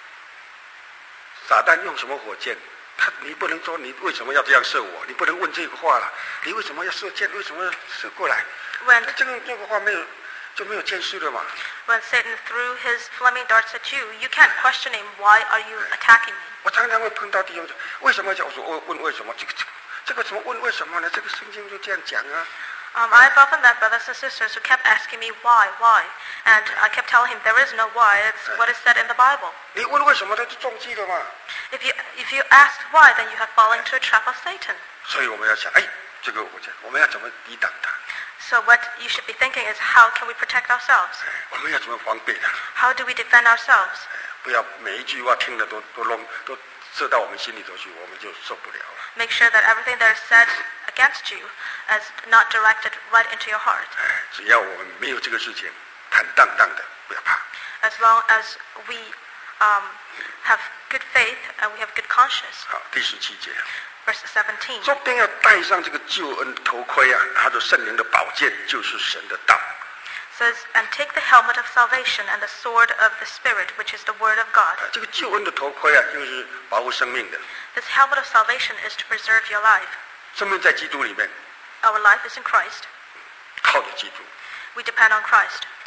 撒旦用什么火箭？他你不能说你为什么要这样射我？你不能问这个话了。你为什么要射箭？为什么要射过来？
when
这个这个话没有就没有见识了嘛？
when Satan threw his flaming darts at you, you can't question him. Why are you attacking me?
我常常会碰到弟兄说，为什么叫我说问问为什么？这个这个这个怎么问为什么呢？这个圣经就这样讲啊。
Um, I've often met brothers and sisters who kept asking me why, why, and I kept telling him there is no why. It's what is said in the Bible.
你问为什么，他就中计了嘛。
If you if you asked why, then you have fallen into a trap of Satan.
所以我们要想，哎，这个我讲，我们要怎么抵挡他？
So what you should be thinking is how can we protect ourselves?
我们要怎么防备他？
How do we defend ourselves?
不要每一句话听了都都弄都射到我们心里头去，我们就受不了了。
Make sure that everything that is said against you is not directed right into your heart.
哎，只要我们没有这个事情，坦荡荡的，不要怕。
As long as we um, have good faith and we have good conscience.
好，第十七节，
Verse seventeen.
说便要戴上这个救恩头盔啊，他的圣灵的宝剑就是神的道。
Says, and take the helmet of salvation and the sword of the Spirit, which is the word of God.
啊，这个救恩的头盔啊，就是保护生命的。
This helmet of salvation is to preserve your life.
生命在基督里面，
Our life is in Christ.
靠着基督。
We depend on Christ.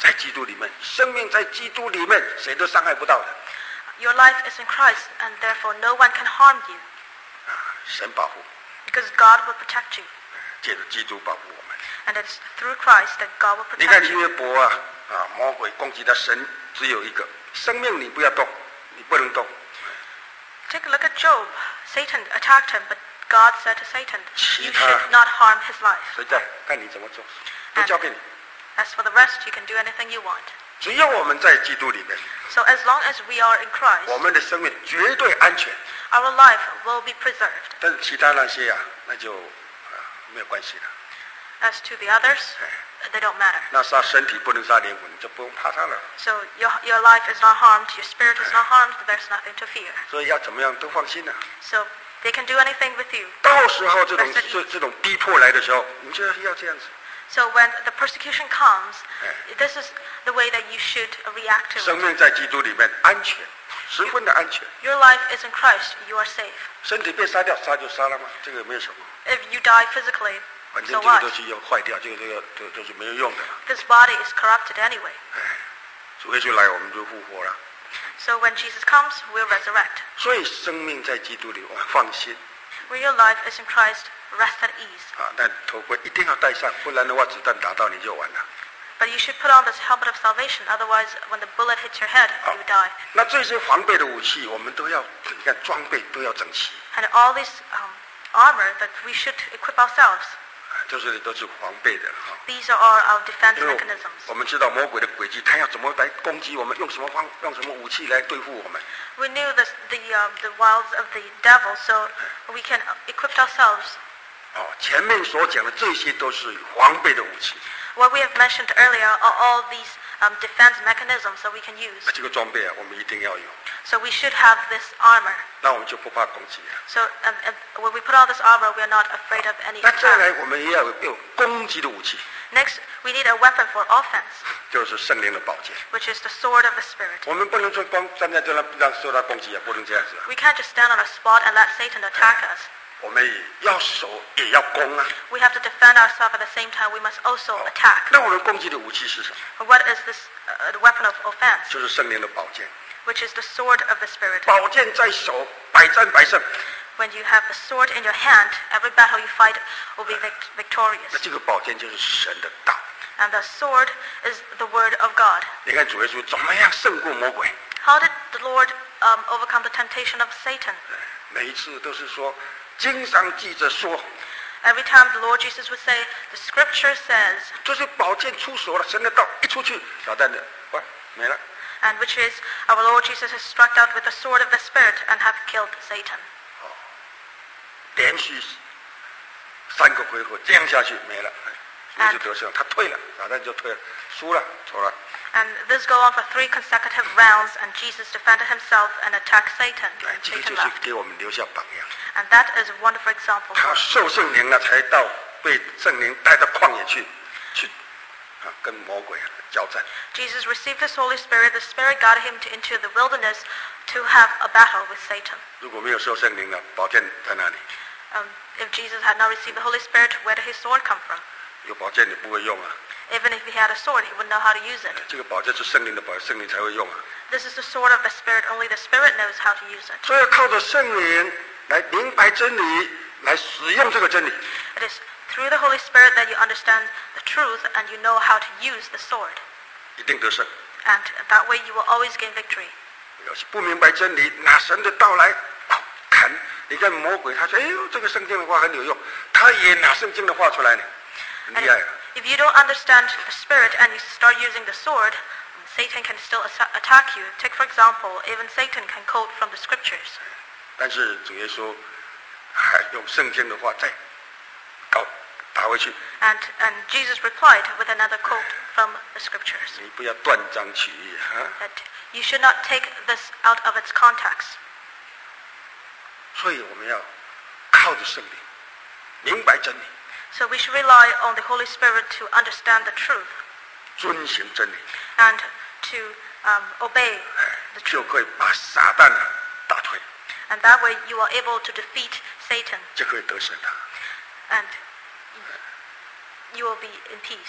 在基督里面，生命在基督里面，谁都伤害不到的。
Your life is in Christ, and therefore no one can harm you.
啊，神保护，
Because God will protect you.
借着基督保护我们。
And it's through Christ that God will
你看
protect
约
you.
伯啊，啊，魔鬼攻击他，神只有一个，生命你不要动，你不能动。
Take a look at Job. Satan attacked him, but God said to Satan, you should not harm his life.
所以在看你怎么做，都交给你。
As for the rest, you can do anything you want.
只要我们在基督里面，
So as long as we are in
我
Christ,
们的生命绝对安全。
our life will be preserved.
但是其他那些啊，那就啊没有关系了。
As to the others, they don't matter.
那杀身体不能杀灵魂，就不用怕他了。
So your, your life is not harmed, your spirit is not harmed, there's nothing to fear.
所以要怎么样都放心了。
So they can do anything with you.
到时候这种这这种逼迫来的时候，你就要这样子。
So when the persecution comes, this is the way that you should react to
生
it.
命在基督里面安全，十分的安全。
Your life is in Christ, you are safe.
身体被杀掉，杀就杀了嘛，这个没有什么。
If you die physically,
反
so
正这个
what?
东西要坏掉，这个这个都都是没有用的。
This body is corrupted anyway.
主耶稣来，我们就复活了。
So when Jesus comes, we'll resurrect.
所以生命在基督里，我放心
Where your life is in Christ, rest at ease.
啊。但头盔一定要戴上，不然的话子弹打到你就完了。
But you should put on this helmet of salvation, otherwise when the bullet hits your head,
好
you die.
那这些防备的武器，我们都要你看装备都要整齐，
And all this um, armor that we should equip ourselves,
啊都是都是防备的哈。
these are all our defense
因为
mechanisms.
我们知道魔鬼的诡计，他要怎么来攻击我们，用什么方用什么武器来对付我们。
We knew this, the, um, the wiles of the devil, so we can equip ourselves.
哦，前面所讲的这些都是防备的武器，
What we have mentioned earlier are all these um, defense mechanisms that we can use.
这个装备啊，我们一定要有，
So we should have this armor.
那我们就不怕攻击了。
So um, um, when we put on this armor, we are not afraid of any
那再来，
attack.
我们也要有有攻击的武器，
Next, we need a weapon for offense,
就是圣灵的宝剑。
which is the sword of the Spirit.
我们不能说光站在这让让受他攻击啊，不能这样子啊。
We can't just stand on a spot and let Satan attack us.
我们也要守，也要攻啊。
We have to defend ourselves at the same time. We must also attack.
那我们攻击的武器是什么？
What is this uh, the weapon of offense?
就是圣灵的宝剑。
Which is the sword of the Spirit.
宝剑在手，百战百胜。
When you have the sword in your hand, every battle you fight will be vict-
那
victorious.
这个宝剑就是神的道。
And the sword is the word of God.
你看主耶稣怎么样胜过魔鬼？
How did the Lord um, overcome the temptation of Satan?
每一次都是说，经上记着说，
Every time the Lord Jesus would say, the scripture says,
就是宝剑出手了，神的道一出去，小蛋的，哇，没了。
and which is our Lord Jesus has struck out with the sword of the Spirit and have killed Satan.
连续三个回合这样下去没了，所以就得胜，他退了，小蛋就退了，输了，走了。
And this go on for three consecutive rounds, and Jesus defended himself and attacked Satan.
哎，
And
这个
Satan
就是
left.
给我们留下榜样。
And that is a wonderful example.
他受圣灵了，才到被圣灵带到旷野去，去啊跟魔鬼啊交战。
Jesus received this Holy Spirit. The Spirit got him to, into the wilderness to have a battle with Satan.
如果没有受圣灵了，宝剑在哪里？
Um, if Jesus had not received the Holy Spirit, where did his sword come from?
有宝剑你不会用啊，
Even if he had a sword, he wouldn't know how to use it.
这个宝剑是圣灵的宝，圣灵才会用啊。
This is the sword of the Spirit. Only the Spirit knows how to use it.
所以要靠着圣灵来明白真理，来使用这个真理。
It is through the Holy Spirit that you understand the truth and you know how to use the sword.
一定得胜。
And that way you will always gain victory.
要是不明白真理，拿神的道来砍。你看魔鬼，他说：“哎呦，这个圣经的话很有用。”他也拿圣经的话出来呢，很
And
厉害啊。
if you don't understand the Spirit and you start using the sword, Satan can still assa- attack you. Take for example, even Satan can quote from the scriptures.
但是主耶稣还用圣经的话再搞打回去。
And, and Jesus replied with another quote from the scriptures,
你不要断章取义啊！
that you should not take this out of its context.
所以我们要靠着圣灵，明白真理，
So we should rely on the Holy Spirit to understand the truth
遵行真理，
and to um, obey
哎
the
就
truth.
可以把撒旦啊打退，
And that way you are able to defeat Satan
就可以得胜了。
and you will be in peace.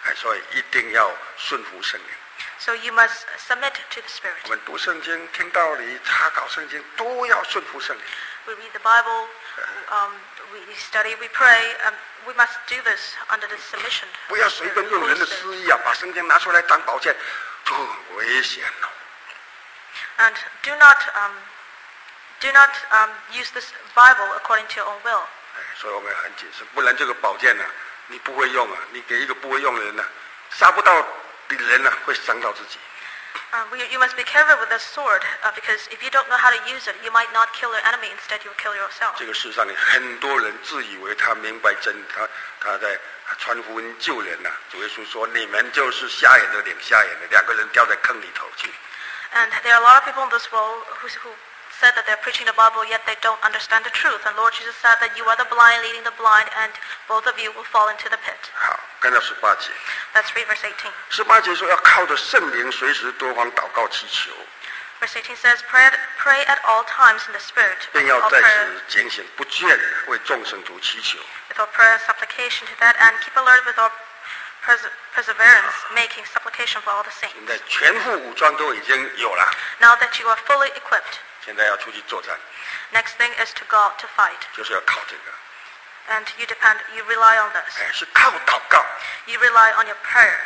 哎，所以一定要顺服圣灵。
So you must submit to the Spirit.
我们读圣经、听道理、查考圣经，都要顺服圣灵。
We read the Bible, um, we study, we pray. Um, we must do this under the submission.
不要随便用人的私意啊，把圣经拿出来当宝剑，就危险了。
And do not, um, do not um, use this Bible according to your own will.
哎，所以我们很谨慎，不然这个宝剑呢、啊，你不会用啊，你给一个不会用的人呢、啊，杀不到的人呢、啊，会伤到自己。
Uh, we, you must be careful with this sword, uh, because if you don't know how to use it, you might not kill your enemy. Instead, you will kill yourself.
这个世上呢，很多人自以为他明白真理，他他在传福音救人呐、啊。主耶稣说：“你们就是瞎眼的领瞎眼的，两个人掉在坑里头去。”
And there are a lot of people in this world who, who said that they're preaching the Bible, yet they don't understand the truth. And Lord Jesus said that you are the blind leading the blind, and both of you will fall into the pit.
好，看到十八节。
Let's read verse eighteen.
十八节说要靠着圣灵，随时多方祷告祈求。
Verse eighteen says, pray, pray at all times in the Spirit,
便
with
要
all
在
prayer,
此警醒不倦，为众圣徒祈求。
with all prayer and supplication to that, and keep alert with all pers- perseverance, making supplication for all the
现
saints.
在全副武装都已经有了，
Now that you are fully equipped,
现在要出去作战，
next thing is to go out to fight.
就是要靠这个。
And you depend, you rely on this.
哎，是靠祷告。
You rely on your prayer.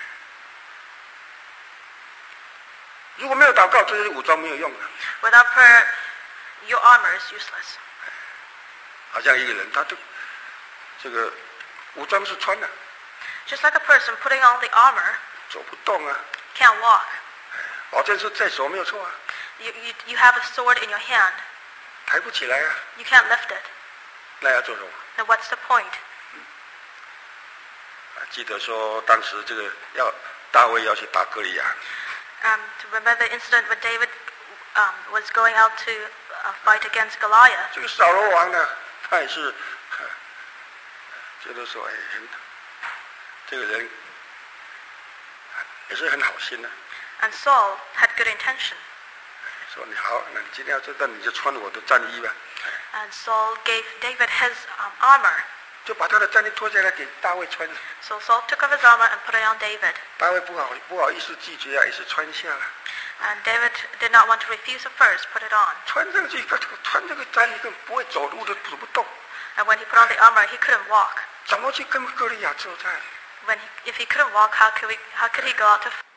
如果没有祷告，这些武装没有用的。
Without prayer, your armor is useless.
好像一个人，他就这个武装是穿的，
Just like a person putting on the armor
走不动啊。
can't walk.
宝剑是在手没有错啊，
You, you, you have a sword in your hand.
抬不起来啊，
You can't lift it.
那要做什么？
Then what's the point?
啊，记得说当时这个要大卫要去打歌利亚，
Um, to remember the incident when David um, was going out to uh, fight against Goliath.
这个扫罗王呢，他也是呃觉得说，哎，很这个人也是很好心的、
And Saul had good intention.
说你好，那你今天要这，那你就穿我的战衣吧，
And Saul gave David his um, armor.
就把他的战衣脱下来给大卫穿。
So Saul took off his armor and put it on David.
大卫不好不好意思拒绝啊，也是穿下了，
And David did not want to refuse at first, put it on.
穿上去，他穿这个战衣根本不会走路的，走不动，
And when he put on the armor, he couldn't walk.
怎么去跟歌利亚作战？
When he, if he couldn't walk, how could we, how could he go out to